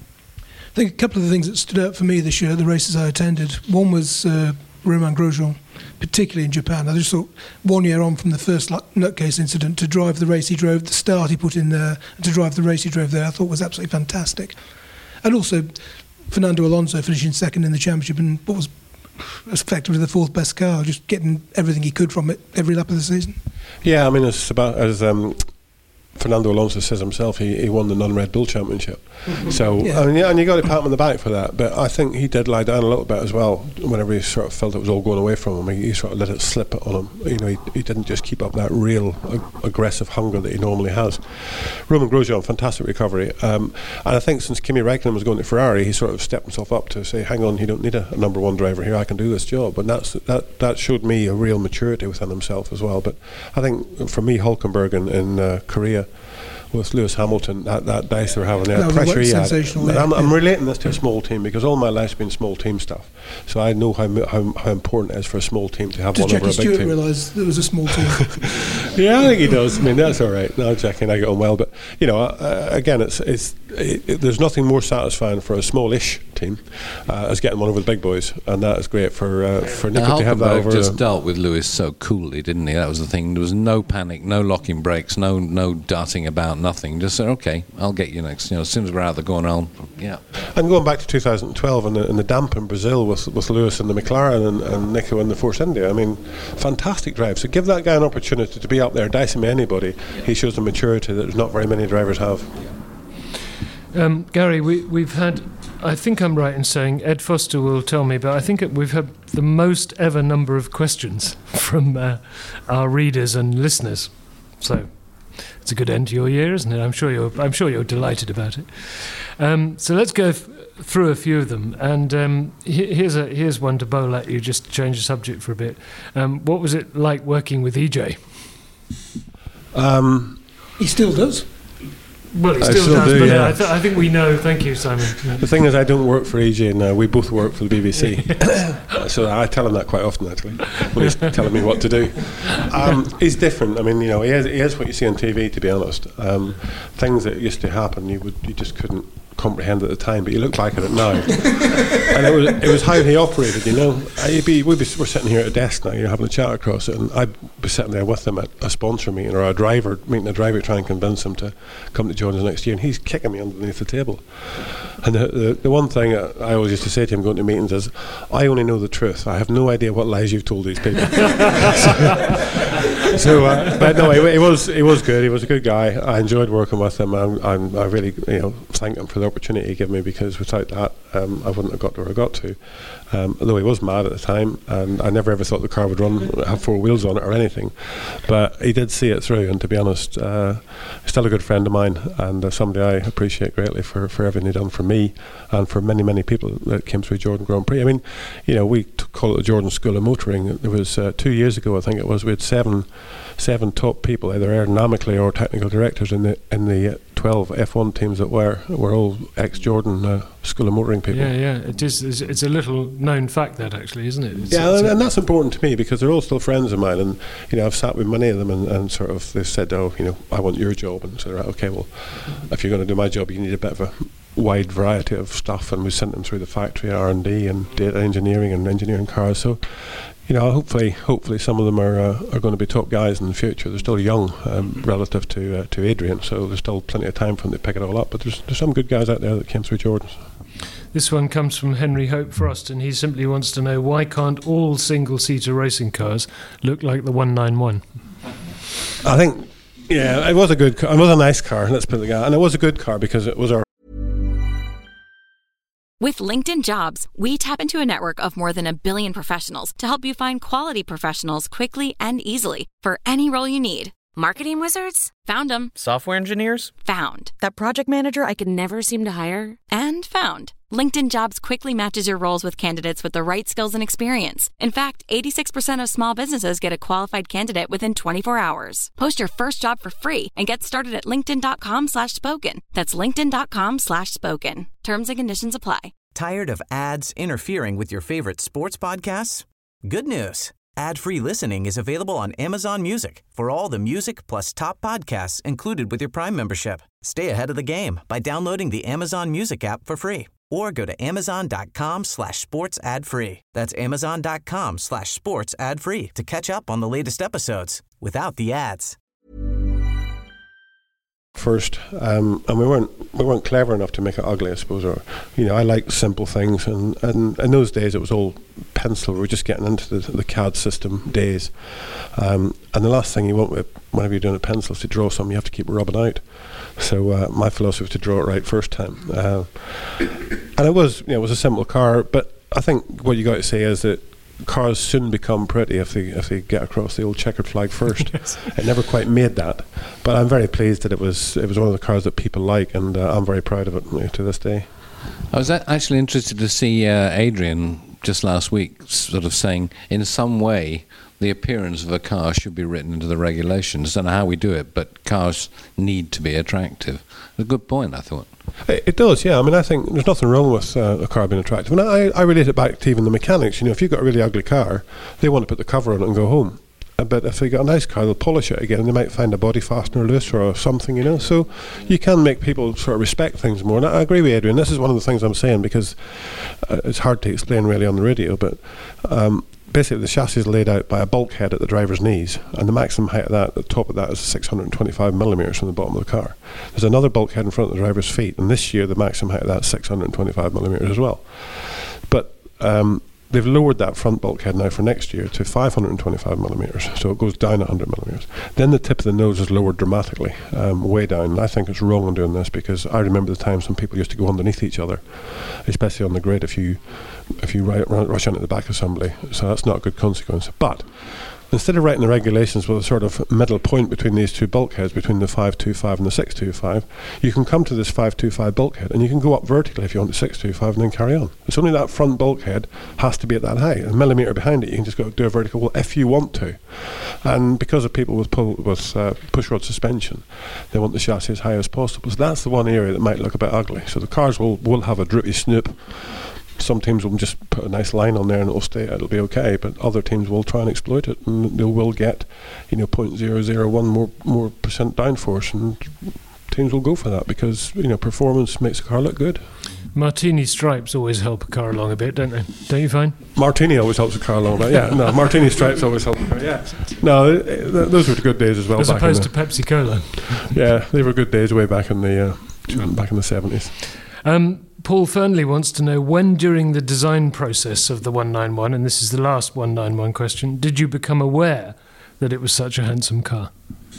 I think a couple of the things that stood out for me this year, the races I attended, one was uh, Romain Grosjean, particularly in Japan. I just thought one year on from the first nutcase incident, to drive the race he drove, the start he put in there, and to drive the race he drove there, I thought was absolutely fantastic. And also Fernando Alonso finishing second in the championship and what was effectively the fourth best car, just getting everything he could from it every lap of the season. Yeah, I mean, it's about as um, Fernando Alonso says himself, he, he won the non-Red Bull championship. So, Yeah. I mean, yeah, and you got to pat him on the back for that. But I think he did lie down a little bit as well. Whenever he sort of felt it was all going away from him, he, he sort of let it slip on him. You know, he, he didn't just keep up that real ag- aggressive hunger that he normally has. Romain Grosjean, fantastic recovery. Um, and I think since Kimi Räikkönen was going to Ferrari, he sort of stepped himself up to say, hang on, you don't need a, a number one driver here, I can do this job. And that's that that showed me a real maturity within himself as well. But I think for me, Hülkenberg in, in uh, Korea, with Lewis Hamilton, that, that dice they were having there, That was pressure he had. sensational, But yeah, I'm, I'm yeah. relating this to a small team because all my life's been small team stuff. So I know how mu- how, how important it is for a small team to have Does one over Jackie a big Stewart team. realise there was a small team? Yeah, I think he does. I mean, that's all right. No, Jackie and I get on well, but you know, uh, again, it's it's it, it, there's nothing more satisfying for a smallish team uh, as getting one over the big boys, and that is great for uh, for Nico Now, to have that Hülkenberg over. just uh, dealt with Lewis so coolly, didn't he? That was the thing. There was no panic, no locking brakes, no no darting about, nothing. Just said, okay, I'll get you next. You know, as soon as we're out of the corner, I'll yeah. And going back to two thousand twelve and the, and the damp in Brazil with with Lewis and the McLaren and, and Nico in the Force India, I mean, fantastic drive. So give that guy an opportunity to be up there dicing with anybody. He shows the maturity that there's not very many drivers have. Um, Gary, we, we've had, I think I'm right in saying, Ed Foster will tell me, but I think it, we've had the most ever number of questions from uh, our readers and listeners. So it's a good end to your year, isn't it? I'm sure you're, I'm sure you're delighted about it. Um, so let's go f- through a few of them. And um, he- here's, a, here's one to bowl at you, just to change the subject for a bit. Um, what was it like working with E J? Um, He still does. Well, he I still, still does, do, but yeah. I, th- I think we know. Thank you, Simon. Yeah. The thing is, I don't work for E J now. We both work for the B B C. So I tell him that quite often, actually, when he's telling me what to do. Um, he's different. I mean, you know, he is, he is what you see on T V, to be honest. Um, things that used to happen, you would you just couldn't comprehend at the time, but you look back at it now. And it was, it was how he operated, you know. I'd be, we'd be, we're sitting here at a desk now, you're having a chat across it, and I'd be sitting there with him at a sponsor meeting or a driver, meeting a driver trying to convince him to come to Jordan's next year, and he's kicking me underneath the table. And the, the, the one thing I always used to say to him going to meetings is, I only know the truth. I have no idea what lies you've told these people. so, uh, but no, he, he was he was good. He was a good guy. I enjoyed working with him. I'm, I'm, I really, you know, thank him for the opportunity he gave me, because without that, um, I wouldn't have got to where I got to. Um, although he was mad at the time, and I never ever thought the car would run, have four wheels on it or anything. But he did see it through, and to be honest, uh, he's still a good friend of mine, and uh, somebody I appreciate greatly for, for everything he done for me and for many, many people that came through Jordan Grand Prix. I mean, you know, we t- call it the Jordan School of Motoring. There was uh, two years ago, I think it was, we had seven seven top people, either aerodynamically or technical directors in the in the uh, twelve F one teams that were were all ex-Jordan uh, School of Motoring people. Yeah, yeah. It is. It's, it's a little known fact, that actually, isn't it? It's, Yeah, it's and, a- and that's important to me, because they're all still friends of mine, and you know, I've sat with many of them, and, and sort of they've said, oh, you know, I want your job, and so right, okay, well, if you're going to do my job, you need a bit of a wide variety of stuff, and we sent them through the factory, R and D and data engineering and engineering cars. So, you know, hopefully, hopefully some of them are uh, are going to be top guys in the future. They're still young um, relative to uh, to Adrian, so there's still plenty of time for them to pick it all up. But there's there's some good guys out there that came through Jordan's. This one comes from Henry Hope Frost, and he simply wants to know, why can't all single-seater racing cars look like the one ninety-one? I think, yeah, it was a good car. It was a nice car, let's put it like that. And it was a good car because it was our With LinkedIn Jobs, we tap into a network of more than a billion professionals to help you find quality professionals quickly and easily for any role you need. Marketing wizards? Found them. Software engineers? Found. That project manager I could never seem to hire? And found. LinkedIn Jobs quickly matches your roles with candidates with the right skills and experience. In fact, eighty-six percent of small businesses get a qualified candidate within twenty-four hours. Post your first job for free and get started at linkedin.com slash spoken. That's linkedin.com slash spoken. Terms and conditions apply. Tired of ads interfering with your favorite sports podcasts? Good news. Ad-free listening is available on Amazon Music for all the music plus top podcasts included with your Prime membership. Stay ahead of the game by downloading the Amazon Music app for free or go to amazon.com slash sports ad free. That's amazon.com slash sports ad free to catch up on the latest episodes without the ads. First, um, and we weren't we weren't clever enough to make it ugly, I suppose. Or, you know, I like simple things, and, and in those days it was all pencil. We were just getting into the, the C A D system days, um, and the last thing you want with whenever you're doing a pencil is to draw something you have to keep rubbing out. So uh, my philosophy was to draw it right first time, uh, and it was you know it was a simple car. But I think what you got to say is that cars soon become pretty if they if they get across the old checkered flag first. Yes. It never quite made that, but I'm very pleased that it was it was one of the cars that people like, and uh, I'm very proud of it you know, to this day. I was actually interested to see uh, Adrian just last week sort of saying in some way the appearance of a car should be written into the regulations. I don't know how we do it, but cars need to be attractive. A good point, I thought. It, it does, yeah. I mean, I think there's nothing wrong with uh, a car being attractive. And I, I relate it back to even the mechanics. You know, if you've got a really ugly car, they want to put the cover on it and go home. Uh, but if they got a nice car, they'll polish it again, and they might find a body fastener loose or something, you know. So you can make people sort of respect things more. And I agree with Adrian. This is one of the things I'm saying because uh, it's hard to explain really on the radio, but um, basically the chassis is laid out by a bulkhead at the driver's knees, and the maximum height of that, at the top of that, is six hundred twenty-five millimetres from the bottom of the car. There's another bulkhead in front of the driver's feet, and this year the maximum height of that is six hundred twenty-five millimetres as well. But um, they've lowered that front bulkhead now for next year to five hundred twenty-five millimetres, so it goes down one hundred millimetres. Then the tip of the nose is lowered dramatically, um, way down. And I think it's wrong in doing this because I remember the times when people used to go underneath each other, especially on the grid if you if you ri- rush into the back assembly. So that's not a good consequence. But instead of writing the regulations with a sort of middle point between these two bulkheads, between the five twenty-five and the six twenty-five, you can come to this five twenty-five bulkhead and you can go up vertically if you want the six twenty-five and then carry on. It's only that front bulkhead has to be at that height. A millimetre behind it, you can just go do a vertical wall if you want to. And because of people with, pull, with uh, pushrod suspension, they want the chassis as high as possible. So that's the one area that might look a bit ugly. So the cars will, will have a droopy snoop. Some teams will just put a nice line on there and it'll stay, it'll be okay, but other teams will try and exploit it, and they will get, you know, zero point zero zero one more more percent downforce, and teams will go for that because, you know, performance makes a car look good. Martini stripes always help a car along a bit, don't they? Don't you find? Martini always helps a car along a bit, yeah. No, Martini stripes always help a car, yeah. No, th- th- those were good days as well. As back opposed in to Pepsi Cola. Yeah, they were good days way back in the uh, back in the seventies. Um, Paul Fernley wants to know, when during the design process of the one ninety-one, and this is the last one ninety-one question, did you become aware that it was such a handsome car?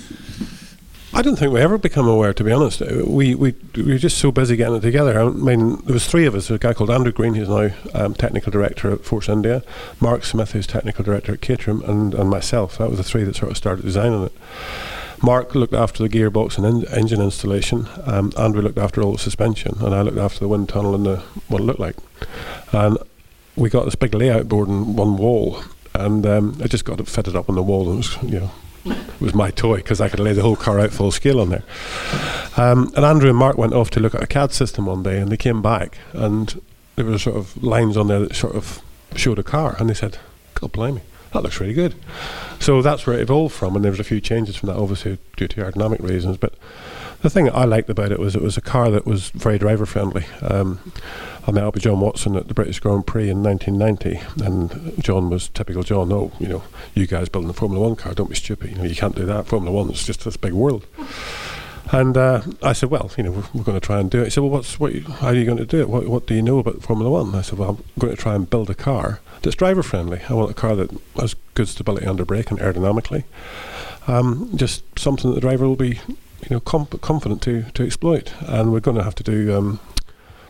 I don't think we ever become aware, to be honest. We we we were just so busy getting it together. I mean, there was three of us. There's a guy called Andrew Green, who's now um, technical director at Force India, Mark Smith, who's technical director at Caterham, and, and myself. That was the three that sort of started designing it. Mark looked after the gearbox and en- engine installation. Um, Andrew looked after all the suspension, and I looked after the wind tunnel and the what it looked like. And we got this big layout board in one wall, and um, I just got it fitted up on the wall, and it was, you know, it was my toy because I could lay the whole car out full scale on there. Um, and Andrew and Mark went off to look at a C A D system one day, and they came back, and there were sort of lines on there that sort of showed a car, and they said, "God blimey, that looks really good." So that's where it evolved from, and there was a few changes from that, obviously due to aerodynamic reasons. But the thing that I liked about it was it was a car that was very driver friendly. Um, I met up with John Watson at the British Grand Prix in nineteen ninety, and John was typical John. Oh, you know, you guys building a Formula One car, don't be stupid. You know, you can't do that. Formula One is just this big world. And uh, I said, well, you know, we're, we're going to try and do it. He said, well, what's what? You, how are you going to do it? What, what do you know about Formula One? I said, well, I'm going to try and build a car that's driver friendly. I want a car that has good stability under brake and aerodynamically. Um, just something that the driver will be, you know, comp- confident to to exploit. And we're going to have to do um,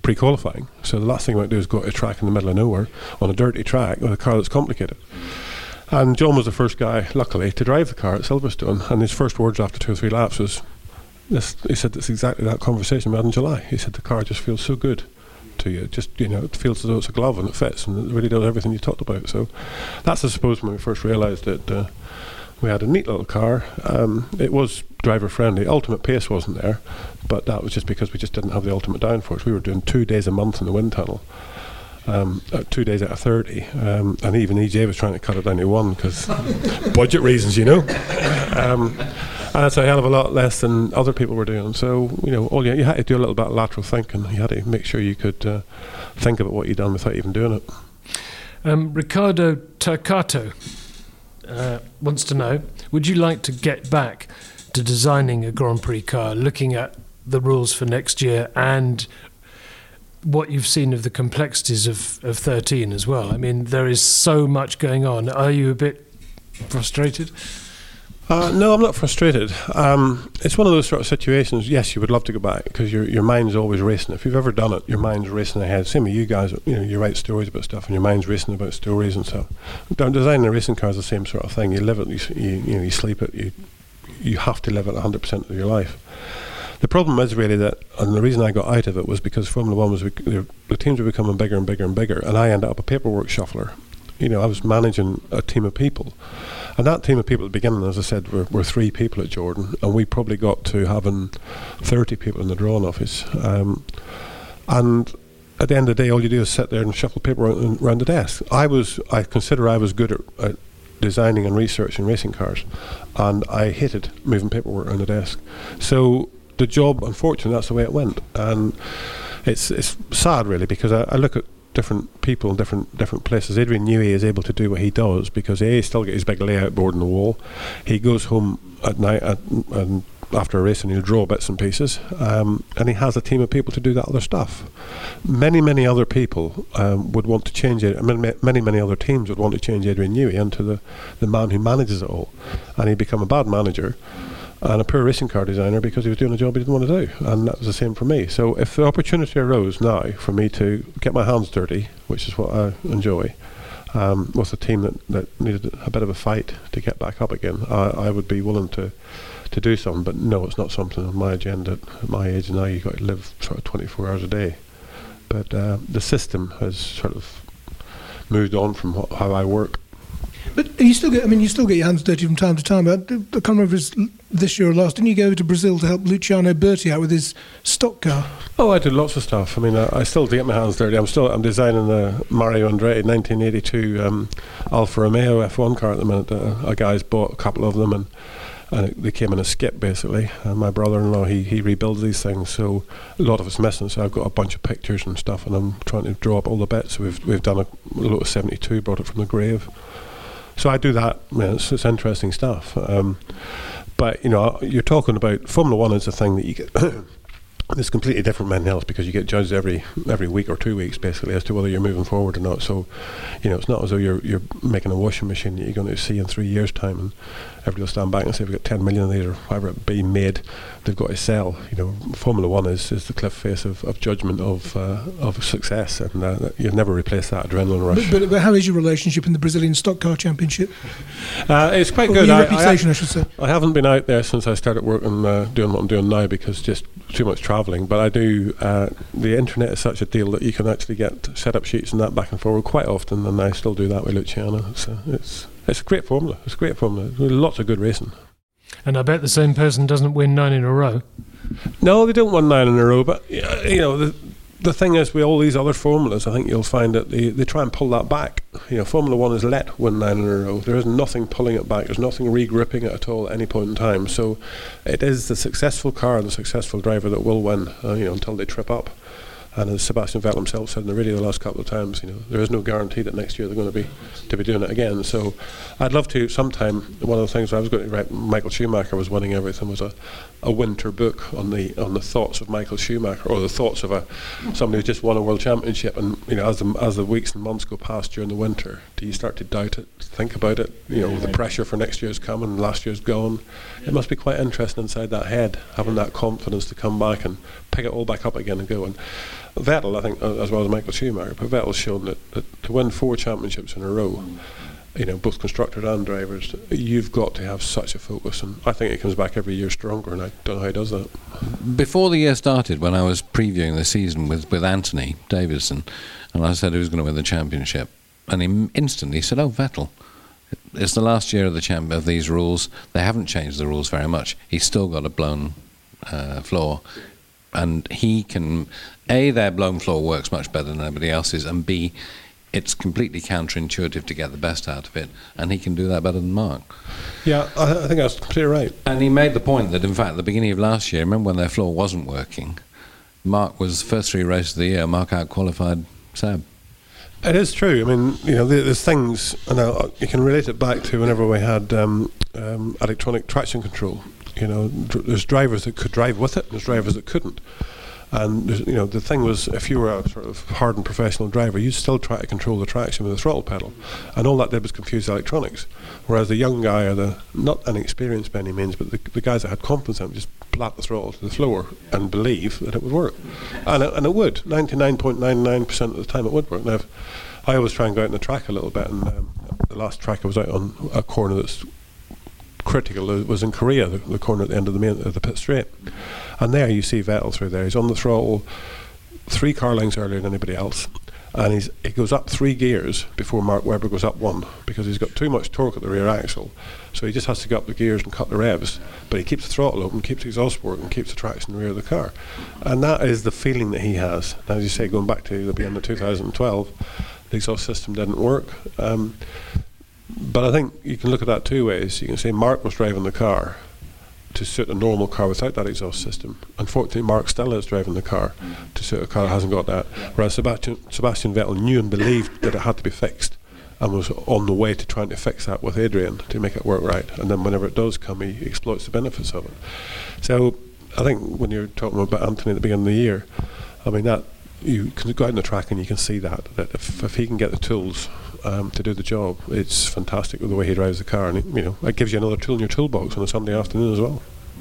pre-qualifying. So the last thing you want to do is go to a track in the middle of nowhere on a dirty track with a car that's complicated. And John was the first guy, luckily, to drive the car at Silverstone. And his first words after two or three laps was, this, he said, it's exactly that conversation we had in July. He said, the car just feels so good to you. It just, you know, it feels as though it's a glove and it fits and it really does everything you talked about. So that's, I suppose, when we first realised that uh, we had a neat little car. Um, it was driver friendly. Ultimate pace wasn't there, but that was just because we just didn't have the ultimate downforce. We were doing two days a month in the wind tunnel. Um, uh, two days out of thirty, um, and even E J was trying to cut it down to one because budget reasons, you know. Um, and that's a hell of a lot less than other people were doing. So, you know, all you, you had to do a little bit of lateral thinking. You had to make sure you could uh, think about what you'd done without even doing it. Um, Ricardo Turcato uh, wants to know, would you like to get back to designing a Grand Prix car, looking at the rules for next year and what you've seen of the complexities of, of thirteen as well? I mean, there is so much going on. Are you a bit frustrated? Uh, no, I'm not frustrated. Um, it's one of those sort of situations, yes, you would love to go back because your your mind's always racing. If you've ever done it, your mind's racing ahead. Same with you guys, you know, you write stories about stuff and your mind's racing about stories and stuff. Designing a racing car is the same sort of thing. You live it, you, you, you know, you sleep it, you, you have to live it one hundred percent of your life. The problem is really that, and the reason I got out of it was because Formula One was, the, the teams were becoming bigger and bigger and bigger, and I ended up a paperwork shuffler. You know, I was managing a team of people. And that team of people at the beginning, as I said, were, were three people at Jordan, and we probably got to having thirty people in the drawing office. Um, and at the end of the day, all you do is sit there and shuffle paperwork around the desk. I was, I consider I was good at, at designing and researching racing cars, and I hated moving paperwork around the desk. So the job, unfortunately, that's the way it went, and it's it's sad really, because I, I look at different people in different different places. Adrian Newey is able to do what he does because A, he still get his big layout board on the wall. He goes home at night at, and after a race and he'll draw bits and pieces, um, and he has a team of people to do that other stuff. Many many other people um, would want to change it. I mean, many many other teams would want to change Adrian Newey into the the man who manages it all, and he'd become a bad manager and a poor racing car designer because he was doing a job he didn't want to do. And that was the same for me. So if the opportunity arose now for me to get my hands dirty, which is what I enjoy, um, with a team that, that needed a bit of a fight to get back up again, I, I would be willing to to do something. But no, it's not something on my agenda at my age now. You've got to live sort of twenty-four hours a day. But uh, the system has sort of moved on from wh- how I work. But you still get, I mean, you still get your hands dirty from time to time. I, I can't remember if it's this year or last. Didn't you go over to Brazil to help Luciano Berti out with his stock car? Oh, I did lots of stuff. I mean, I, I still do get my hands dirty. I'm still, I'm designing the Mario Andretti nineteen eighty-two um, Alfa Romeo F one car at the minute. Uh, a guy's bought a couple of them, and, and it, they came in a skip, basically. And my brother-in-law, he, he rebuilds these things, so a lot of it's missing. So I've got a bunch of pictures and stuff, and I'm trying to draw up all the bits. So we've, we've done a Lotus seventy-two, brought it from the grave. So I do that. I mean, it's, it's interesting stuff. Um, but you know, you're talking about Formula One is a thing that you get. It's completely different mental health because you get judged every every week or two weeks basically as to whether you're moving forward or not. So, you know, it's not as though you're you're making a washing machine that you're going to see in three years' time and everybody will stand back and say we've got ten million of these or whatever it be made, they've got to sell. You know, Formula One is, is the cliff face of, of judgment of uh, of success, and uh, you'll never replace that adrenaline rush. But, but, but how is your relationship in the Brazilian Stock Car Championship? Uh, it's quite or good. Your I, reputation, I, I, I should say. I haven't been out there since I started working uh, doing what I'm doing now because just too much travelling. But I do. Uh, the internet is such a deal that you can actually get setup sheets and that back and forward quite often, and I still do that with Luciano. It's uh, it's it's a great formula. It's a great formula. There's lots of good racing. And I bet the same person doesn't win nine in a row. No, they don't win nine in a row. But you know, the the thing is, with all these other formulas, I think you'll find that they, they try and pull that back. You know, Formula One is let win nine in a row. There is nothing pulling it back. There's nothing regripping it at all at any point in time. So it is the successful car and the successful driver that will win. Uh, you know, until they trip up. And as Sebastian Vettel himself said in the radio the last couple of times, you know, there is no guarantee that next year they're going to be to be doing it again. So I'd love to sometime. One of the things I was going to write, Michael Schumacher was winning everything, was a, a winter book on the on the thoughts of Michael Schumacher, or the thoughts of a somebody who just won a world championship. And you know, as the as the weeks and months go past during the winter, do you start to doubt it, think about it? You know, the pressure for next year's coming, last year's gone. It must be quite interesting inside that head, having that confidence to come back and pick it all back up again and go. And Vettel, I think, uh, as well as Michael Schumacher, but Vettel's shown that, that to win four championships in a row, you know, both constructors and drivers, you've got to have such a focus, and I think he comes back every year stronger, and I don't know how he does that. Before the year started, when I was previewing the season with, with Anthony Davidson, and I said who's going to win the championship, and he instantly said, oh, Vettel. It's the last year of the champ of these rules. They haven't changed the rules very much. He's still got a blown uh, floor, and he can, A, their blown floor works much better than anybody else's, and B, it's completely counterintuitive to get the best out of it, and he can do that better than Mark. Yeah, I, I think that's completely right. And he made the point that, in fact, at the beginning of last year, remember when their floor wasn't working, Mark was the first three races of the year, Mark out-qualified Seb. It is true. I mean, you know, there, there's things, and I, you can relate it back to whenever we had um, um, electronic traction control. You know, dr- there's drivers that could drive with it, and there's drivers that couldn't. And you know, the thing was, if you were a sort of hardened professional driver, you'd still try to control the traction with the throttle pedal, and all that did was confuse the electronics. Whereas the young guy, or the not inexperienced by any means, but the, the guys that had confidence in it, just plat the throttle to the floor and believe that it would work, and it, and it would. ninety-nine point nine nine percent of the time, it would work. Now, if I always try and go out on the track a little bit, and um, the last track I was out on, a corner that's critical, it was in Korea, the, the corner at the end of the main, of the pit straight. And there you see Vettel through there. He's on the throttle three car lengths earlier than anybody else. And he's, he goes up three gears before Mark Webber goes up one, because he's got too much torque at the rear axle. So he just has to go up the gears and cut the revs. But he keeps the throttle open, keeps the exhaust working, keeps the traction in the rear of the car. And that is the feeling that he has. Now, as you say, going back to the beginning of two thousand twelve, the exhaust system didn't work. Um, but I think you can look at that two ways. You can say Mark was driving the car to suit a normal car without that exhaust system. Unfortunately, Mark still is driving the car to suit a car that hasn't got that. Whereas Sebastian, Sebastian Vettel knew and believed that it had to be fixed, and was on the way to trying to fix that with Adrian to make it work right. And then whenever it does come, he exploits the benefits of it. So I think when you're talking about Anthony at the beginning of the year, I mean, that you can go out on the track and you can see that, that if, if he can get the tools um, to do the job, it's fantastic with the way he drives the car, and it, you know, it gives you another tool in your toolbox on a Sunday afternoon as well.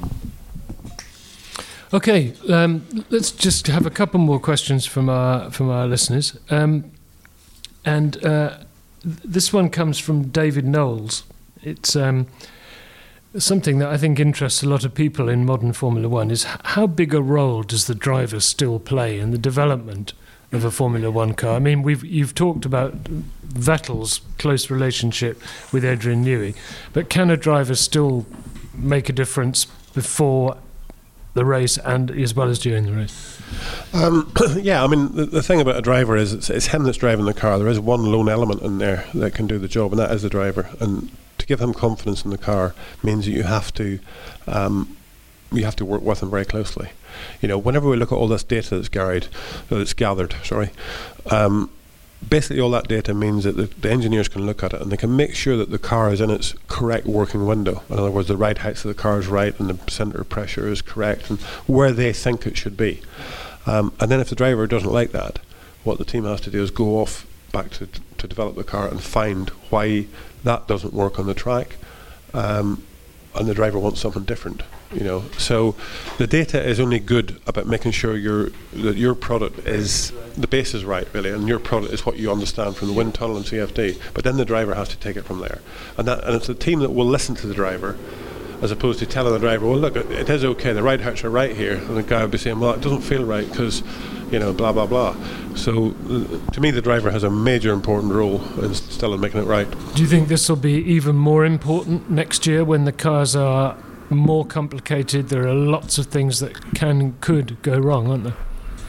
Okay, um, let's just have a couple more questions from our from our listeners, um, and uh, th- this one comes from David Knowles. It's um, something that I think interests a lot of people in modern Formula One. Is h- how big a role does the driver still play in the development of a Formula One car? I mean, we've you've talked about Vettel's close relationship with Adrian Newey, but can a driver still make a difference before the race and as well as during the race? Um, yeah, I mean, the, the thing about a driver is it's, it's him that's driving the car. There is one lone element in there that can do the job, and that is the driver. And to give him confidence in the car means that you have to um, you have to work with him very closely. You know, whenever we look at all this data that's gathered, that's gathered, sorry, um, basically all that data means that the, the engineers can look at it and they can make sure that the car is in its correct working window. In other words, the ride height of the car is right and the centre of pressure is correct and where they think it should be. Um, and then if the driver doesn't like that, what the team has to do is go off back to to develop the car and find why that doesn't work on the track, um, and the driver wants something different. You know, so the data is only good about making sure your that your product is the base is right, really, and your product is what you understand from the wind tunnel and C F D. But then the driver has to take it from there, and that and it's the team that will listen to the driver, as opposed to telling the driver, well, look, it, it is okay, the ride heights are right here, and the guy will be saying, well, it doesn't feel right because, you know, blah blah blah. So uh, to me, the driver has a major important role in still in making it right. Do you think this will be even more important next year when the cars are more complicated? There are lots of things that can and could go wrong, aren't there?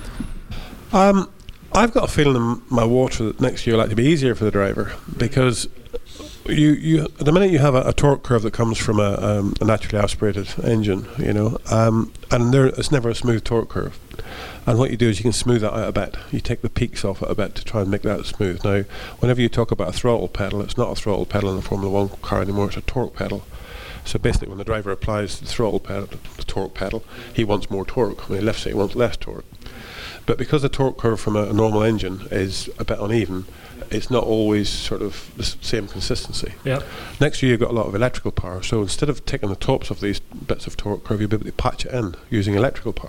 Um, I've got a feeling in my water that next year will actually be easier for the driver, because you, you at the minute you have a, a torque curve that comes from a, um, a naturally aspirated engine, you know, um, and there it's never a smooth torque curve. And what you do is you can smooth that out a bit. You take the peaks off it a bit to try and make that smooth. Now, whenever you talk about a throttle pedal, it's not a throttle pedal in a Formula One car anymore, it's a torque pedal. So basically, when the driver applies the throttle pedal, the torque pedal, he wants more torque. When he lifts it, he wants less torque. But because the torque curve from a, a normal engine is a bit uneven, it's not always sort of the s- same consistency. Yeah. Next year, you've got a lot of electrical power. So instead of taking the tops of these bits of torque curve, you'll be able to patch it in using electrical power.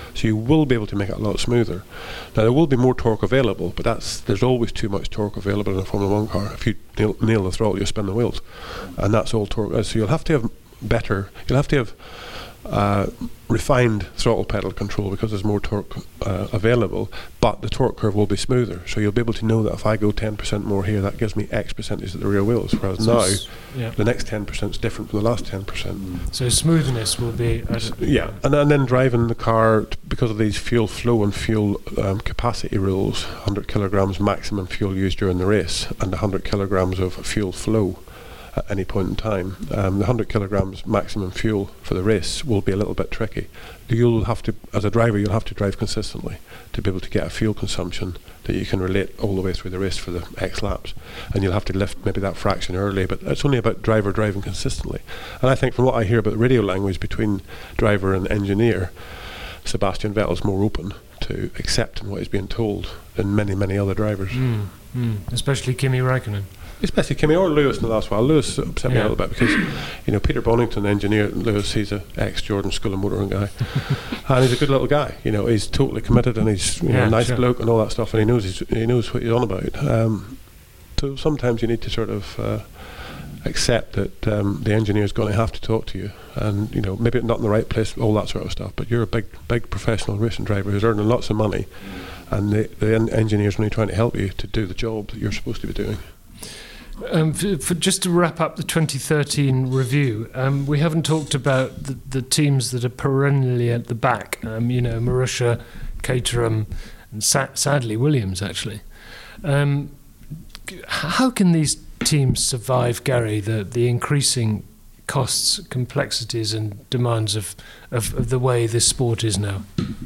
So you will be able to make it a lot smoother. Now there will be more torque available, but that's there's always too much torque available in a Formula One car. If you nail, nail the throttle, you spin the wheels, and that's all torque. So you'll have to have better. You'll have to have uh, refined throttle pedal control because there's more torque uh, available, but the torque curve will be smoother. So you'll be able to know that if I go ten percent more here, that gives me X percentage at the rear wheels. Whereas so now, yeah. the next ten percent is different from the last ten percent. So smoothness will be... Yeah, and, and then driving the car, t- because of these fuel flow and fuel um, capacity rules, one hundred kilograms maximum fuel used during the race and one hundred kilograms of fuel flow at any point in time. Um, the one hundred kilograms maximum fuel for the race will be a little bit tricky. You'll have to, as a driver, you'll have to drive consistently to be able to get a fuel consumption that you can relate all the way through the race for the X laps. And you'll have to lift maybe that fraction early, but it's only about driver driving consistently. And I think from what I hear about the radio language between driver and engineer, Sebastian Vettel's more open to accepting what he's being told than many, many other drivers. Mm, mm, especially Kimi Räikkönen. Especially Kimi or Lewis in the last while. Lewis upset me Yeah. a little bit because, you know, Peter Bonington, the engineer, Lewis, he's a ex-Jordan School of Motoring guy, and he's a good little guy. You know, he's totally committed and he's you know Yeah, a nice sure. bloke and all that stuff, and he knows he's, he knows what he's on about. Um, so sometimes you need to sort of uh, accept that um, the engineer's going to have to talk to you, and you know maybe not in the right place, all that sort of stuff. But you're a big, big professional racing driver who's earning lots of money, and the, the en- engineer's only trying to help you to do the job that you're supposed to be doing. Um, for, for just to wrap up the twenty thirteen review, um, we haven't talked about the, the teams that are perennially at the back. Um, you know, Marussia, Caterham, and sa- sadly Williams. Actually, um, g- how can these teams survive, Gary? The the increasing costs, complexities, and demands of, of, of the way this sport is now.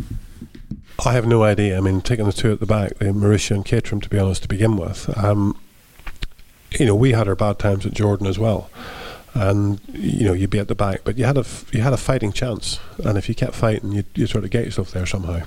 I have no idea. I mean, taking the two at the back, the Marussia and Caterham, to be honest, to begin with. Um, you know, we had our bad times at Jordan as well, and you know, you'd be at the back, but you had a f- you had a fighting chance, and if you kept fighting, you you sort of get yourself there somehow.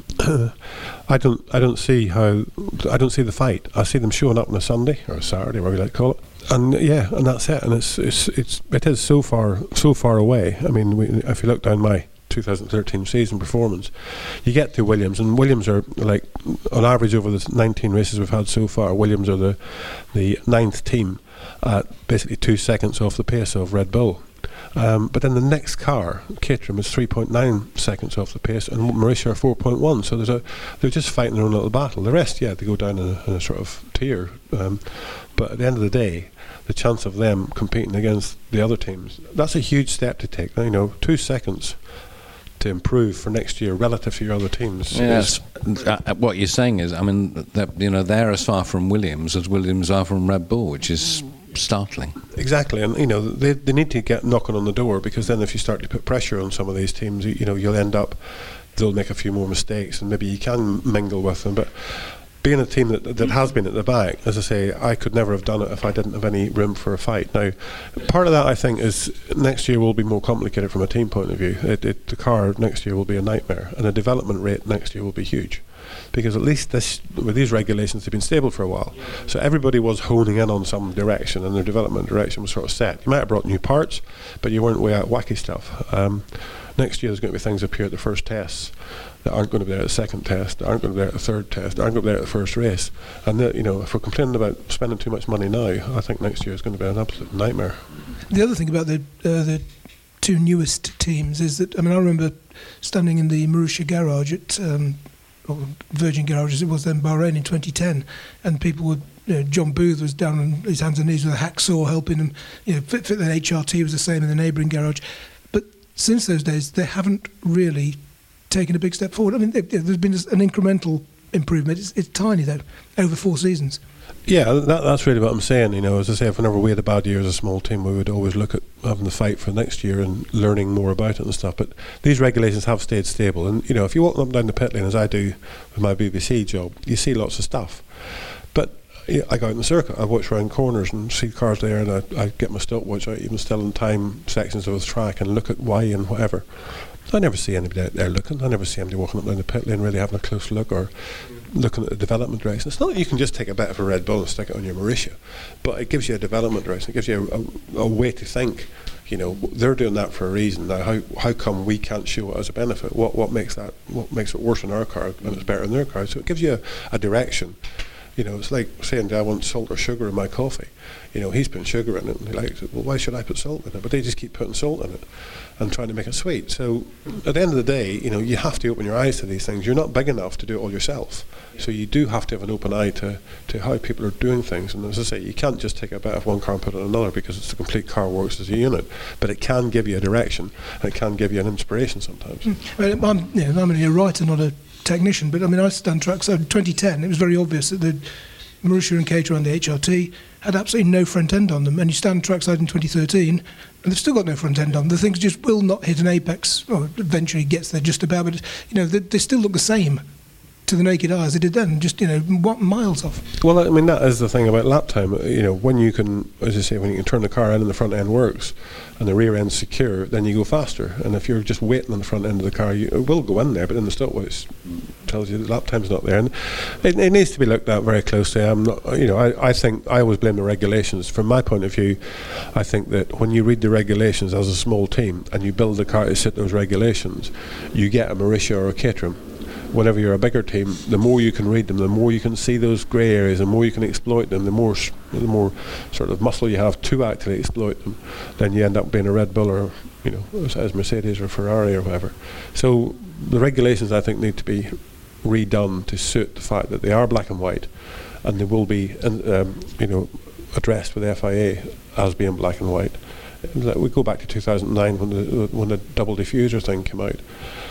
I don't I don't see how I don't see the fight. I see them showing up on a Sunday or a Saturday, whatever you like to call it, and yeah, and that's it. And it's it's it's it is so far so far away. I mean, we, if you look down my two thousand thirteen season performance, you get to Williams, and Williams are like on average over the nineteen races we've had so far, Williams are the the ninth team at basically two seconds off the pace of Red Bull. Um, but then the next car, Caterham, is three point nine seconds off the pace, and Marussia are four point one. So there's a they're just fighting their own little battle. The rest, yeah, they go down in a, in a sort of tier. Um, but at the end of the day, the chance of them competing against the other teams, that's a huge step to take. You know, two seconds to improve for next year relative to your other teams. Yes, uh, what you're saying is, I mean, that you know they're as far from Williams as Williams are from Red Bull, which is startling. Exactly, and you know they they need to get knocking on the door, because then if you start to put pressure on some of these teams, you, you know you'll end up they'll make a few more mistakes, and maybe you can mingle with them, but. Being a team that that has been at the back, as I say, I could never have done it if I didn't have any room for a fight. Now, part of that I think is next year will be more complicated from a team point of view. It, it, the car next year will be a nightmare, and the development rate next year will be huge, because at least this with these regulations they've been stable for a while. So everybody was honing in on some direction, and their development direction was sort of set. You might have brought new parts, but you weren't way out wacky stuff. Um, next year there's going to be things appear at the first tests that aren't going to be there at the second test, that aren't going to be there at the third test, that aren't going to be there at the first race. And that, you know, if we're complaining about spending too much money now, I think next year is going to be an absolute nightmare. The other thing about the uh, the two newest teams is that, I mean, I remember standing in the Marussia garage at um, or Virgin Garage as it was then, Bahrain, in twenty ten, and people were, you know, John Booth was down on his hands and knees with a hacksaw helping him. You know, Fit, Fit the H R T was the same in the neighbouring garage. But since those days, they haven't really taken a big step forward. I mean, they, there's been an incremental improvement. It's, it's tiny, though, over four seasons. Yeah, that, that's really what I'm saying. You know, as I say, if whenever we had a bad year as a small team, we would always look at having the fight for next year and learning more about it and stuff. But these regulations have stayed stable. And, you know, if you walk up and down the pit lane, as I do with my B B C job, you see lots of stuff. But yeah, I go out in the circuit, I watch around corners and see cars there, and I, I get my stopwatch out, even still in time sections of the track, and look at why and whatever. I never see anybody out there looking. I never see anybody walking up and down the pit lane really having a close look or looking at the development direction. It's not that you can just take a bit of a Red Bull and stick it on your Marussia, but it gives you a development direction. It gives you a, a, a way to think. You know, they're doing that for a reason. Now, how how come we can't show it as a benefit? What what makes that what makes it worse in our car and it's better in their car? So it gives you a, a direction. You know, it's like saying, I want salt or sugar in my coffee. You know, he's putting sugar in it, and he likes it. Well, why should I put salt in it? But they just keep putting salt in it and trying to make it sweet. So at the end of the day, you know, you have to open your eyes to these things. You're not big enough to do it all yourself. So you do have to have an open eye to, to how people are doing things. And as I say, you can't just take a bit of one car and put it in another, because it's the complete car works as a unit. But it can give you a direction, and it can give you an inspiration sometimes. Mm. Well, I'm, you know, I'm only a writer, not a technician, but I mean, I stand trackside in twenty ten. It was very obvious that the Marussia and Caterham and the H R T had absolutely no front end on them, and you stand trackside in twenty thirteen and they've still got no front end on them. The things just will not hit an apex, or eventually gets there just about, but you know, they, they still look the same to the naked eye as they did then, just, you know, what, miles off. Well, I mean, that is the thing about lap time. You know, when you can, as I say, when you can turn the car in and the front end works and the rear end's secure, then you go faster. And if you're just waiting on the front end of the car, you, it will go in there, but then the stopwatch tells you the lap time's not there. And it, it needs to be looked at very closely. I'm not, you know, I, I think I always blame the regulations. From my point of view, I think that when you read the regulations as a small team and you build a car to fit those regulations, you get a Marussia or a Caterham. Whenever you're a bigger team, the more you can read them, the more you can see those grey areas, the more you can exploit them, the more the more sort of muscle you have to actually exploit them, then you end up being a Red Bull or, you know, as Mercedes or Ferrari or whatever. So the regulations, I think, need to be redone to suit the fact that they are black and white, and they will be, um, you know, addressed with the F I A as being black and white. We go back to two thousand nine when the when the double diffuser thing came out.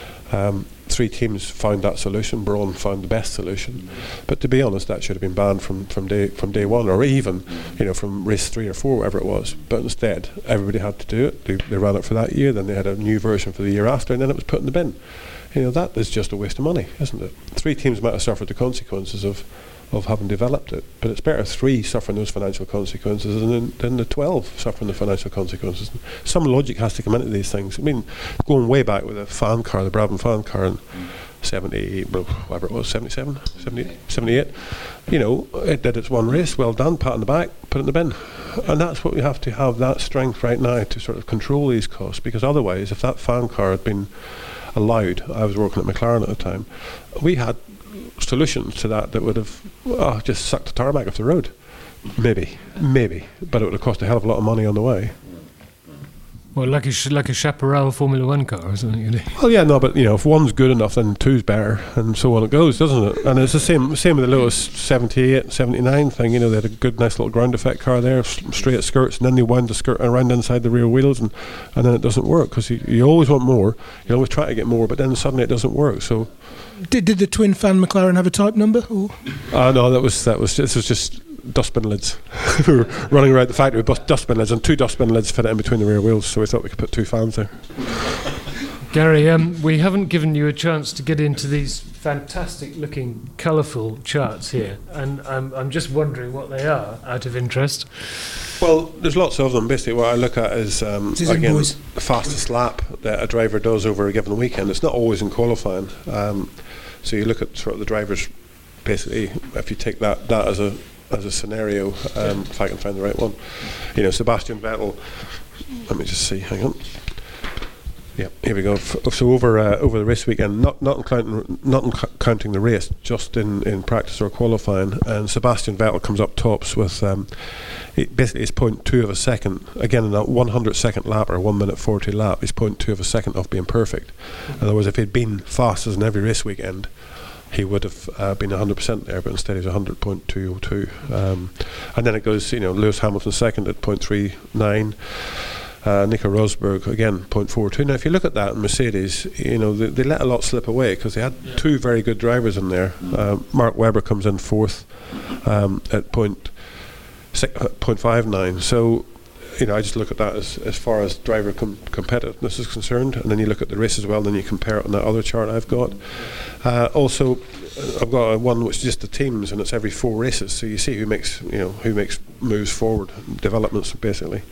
Um, three teams found that solution. Braun found the best solution, mm-hmm. but to be honest, that should have been banned from, from day from day one, or even, you know, from race three or four, whatever it was. But instead, everybody had to do it. They, they ran it for that year. Then they had a new version for the year after, and then it was put in the bin. You know, that is just a waste of money, isn't it? Three teams might have suffered the consequences of. of having developed it, but it's better three suffering those financial consequences than, than the twelve suffering the financial consequences. Some logic has to come into these things. I mean, going way back with a fan car, the Brabham fan car in seventy, well, whatever it was, seventy-seven, seventy-eight, seventy-eight, you know, it did its one race, well done, pat on the back, put it in the bin. And that's what we have to have, that strength right now to sort of control these costs, because otherwise, if that fan car had been allowed, I was working at McLaren at the time, we had solutions to that that would have oh, just sucked the tarmac off the road. Maybe, maybe, but it would have cost a hell of a lot of money on the way. Well, like a, sh- like a Chaparral Formula One car, isn't it? Really? Well, yeah, no, but you know, if one's good enough, then two's better, and so on it goes, doesn't it? And it's the same same with the Lotus seventy-eight, seventy-nine thing. You know, they had a good, nice little ground effect car there, s- straight skirts, and then they wound the skirt around inside the rear wheels, and, and then it doesn't work, because you, you always want more, you always try to get more, but then suddenly it doesn't work. So, did did the twin fan McLaren have a type number? Or? Uh, no, that was that was this was just dustbin lids. We were running around the factory with dustbin lids, and two dustbin lids fit in between the rear wheels, so we thought we could put two fans there. Gary, um, we haven't given you a chance to get into these fantastic looking colourful charts here, and I'm, I'm just wondering what they are, out of interest. Well, there's lots of them. Basically, what I look at is, um, again, boys. the fastest lap that a driver does over a given weekend. It's not always in qualifying. Um, so you look at sort of the drivers, basically, if you take that, that as a as a scenario, um, if I can find the right one. You know, Sebastian Vettel, let me just see, hang on. Yeah, here we go. F- so over uh, over the race weekend, not not counting not in c- counting the race, just in, in practice or qualifying, and Sebastian Vettel comes up tops with um, it basically it's point two of a second. Again, in a one hundred second lap or one minute forty lap, he's point two of a second off being perfect. In other words, if he'd been fast as in every race weekend, he would have uh, been one hundred percent there, but instead he's one hundred point two oh two. Um, and then it goes, you know, Lewis Hamilton second at point three nine. Uh, Nico Rosberg again point four two. Now if you look at that in Mercedes, you know, they, they let a lot slip away because they had yeah. two very good drivers in there. uh, Mark Webber comes in fourth um, at point, six, uh, point five nine. So you know, I just look at that as, as far as driver com- competitiveness is concerned, and then you look at the race as well, and then you compare it on that other chart I've got. Uh, also, I've got a one which is just the teams, and it's every four races, so you see who makes, you know, who makes moves forward, developments basically.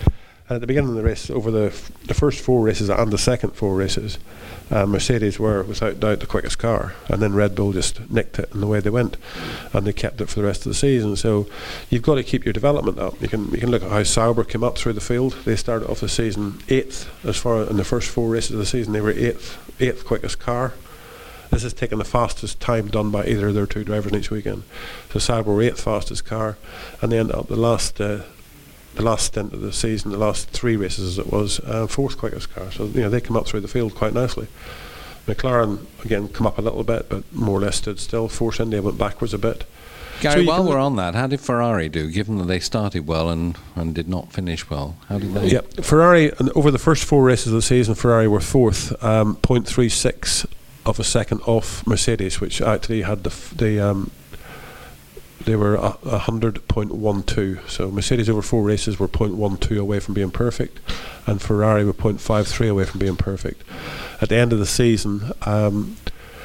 And at the beginning of the race, over the f- the first four races and the second four races, uh, Mercedes were without doubt the quickest car, and then Red Bull just nicked it, and away they went, and they kept it for the rest of the season. So you've got to keep your development up. You can you can look at how Sauber came up through the field. They started off the season eighth as far in the first four races of the season. They were eighth eighth quickest car. This is taking the fastest time done by either of their two drivers in each weekend. So Sauber were eighth fastest car, and they ended up the last. Uh, the last stint of the season, the last three races as it was, uh, fourth quickest car. So, you know, they come up through the field quite nicely. McLaren, again, come up a little bit, but more or less stood still. Force India went backwards a bit. Gary, so while we're on that, how did Ferrari do, given that they started well and, and did not finish well? How did they? Yeah, Ferrari, over the first four races of the season, Ferrari were fourth, um, zero point three six of a second off Mercedes, which actually had the... F- the um, They were a, a hundred point one two. So Mercedes over four races were point one two away from being perfect, and Ferrari were point five three away from being perfect. At the end of the season, um,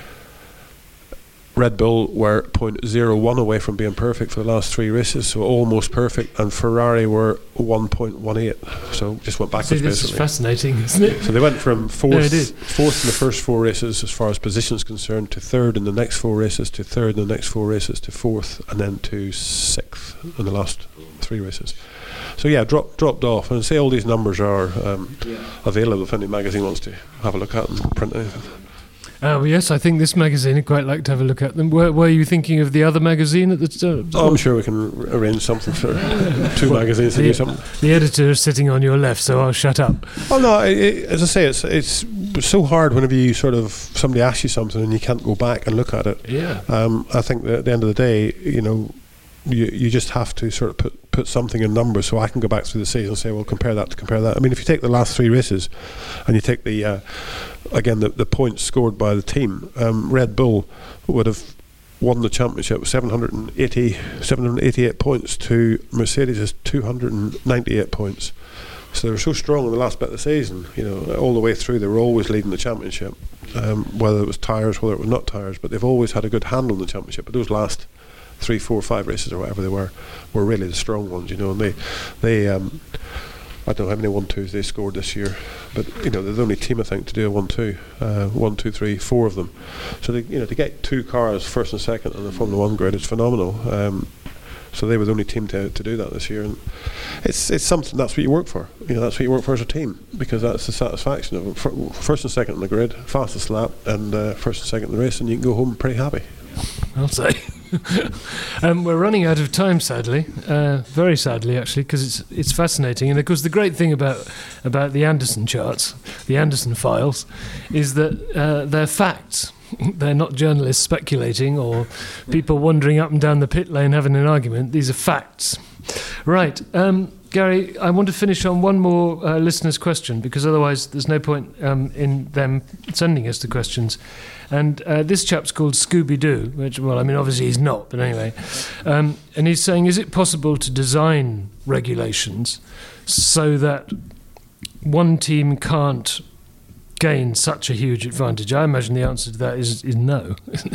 Red Bull were point zero one away from being perfect for the last three races, so almost perfect, and Ferrari were one point one eight. So just went backwards. See, this basically. is fascinating, isn't it? So they went from fourth, No, fourth in the first four races as far as positions concerned, to third in the next four races, to third in the next four races, to fourth, and then to sixth in the last three races. So yeah, drop, dropped off. And say all these numbers are um, yeah. available if any magazine wants to have a look at and print anything. Oh yes, I think this magazine would quite like to have a look at them. Were, were you thinking of the other magazine at the time? Uh, oh, I'm sure we can r- arrange something for two well, magazines to the, do something. The editor is sitting on your left, so I'll shut up. Oh no, it, it, as I say, it's it's so hard whenever you sort of somebody asks you something and you can't go back and look at it. Yeah. Um, I think that at the end of the day, you know, you you just have to sort of put put something in numbers, so I can go back through the season and say, well, compare that to compare that. I mean, if you take the last three races and you take the uh, again the, the points scored by the team, um, Red Bull would have won the championship with seven hundred eighty, seven hundred eighty-eight points to Mercedes' two hundred ninety-eight points. So they were so strong in the last bit of the season, you know, all the way through they were always leading the championship, um, whether it was tyres, whether it was not tyres, but they've always had a good handle on the championship. But those last three, four, five races or whatever they were, were really the strong ones, you know, and they, they um, I don't know how many one-twos they scored this year, but, you know, they're the only team, I think, to do a one-two, uh, one, two, three, four of them. So, they, you know, to get two cars, first and second, on the Formula One grid is phenomenal. Um, so they were the only team to to do that this year, and it's it's something, that's what you work for. You know, that's what you work for as a team, because that's the satisfaction of it. First and second on the grid, fastest lap, and uh, first and second in the race, and you can go home pretty happy. I'll say. um, we're running out of time, sadly, uh, very sadly actually, because it's it's fascinating. And of course, the great thing about about the Anderson charts, the Anderson files, is that uh, they're facts. They're not journalists speculating or people wandering up and down the pit lane having an argument. These are facts. Right. Um, Gary, I want to finish on one more uh, listener's question, because otherwise there's no point um, in them sending us the questions. And uh, this chap's called Scooby-Doo, which, well, I mean, obviously he's not, but anyway. Um, and he's saying, is it possible to design regulations so that one team can't gain such a huge advantage? I imagine the answer to that is, is no.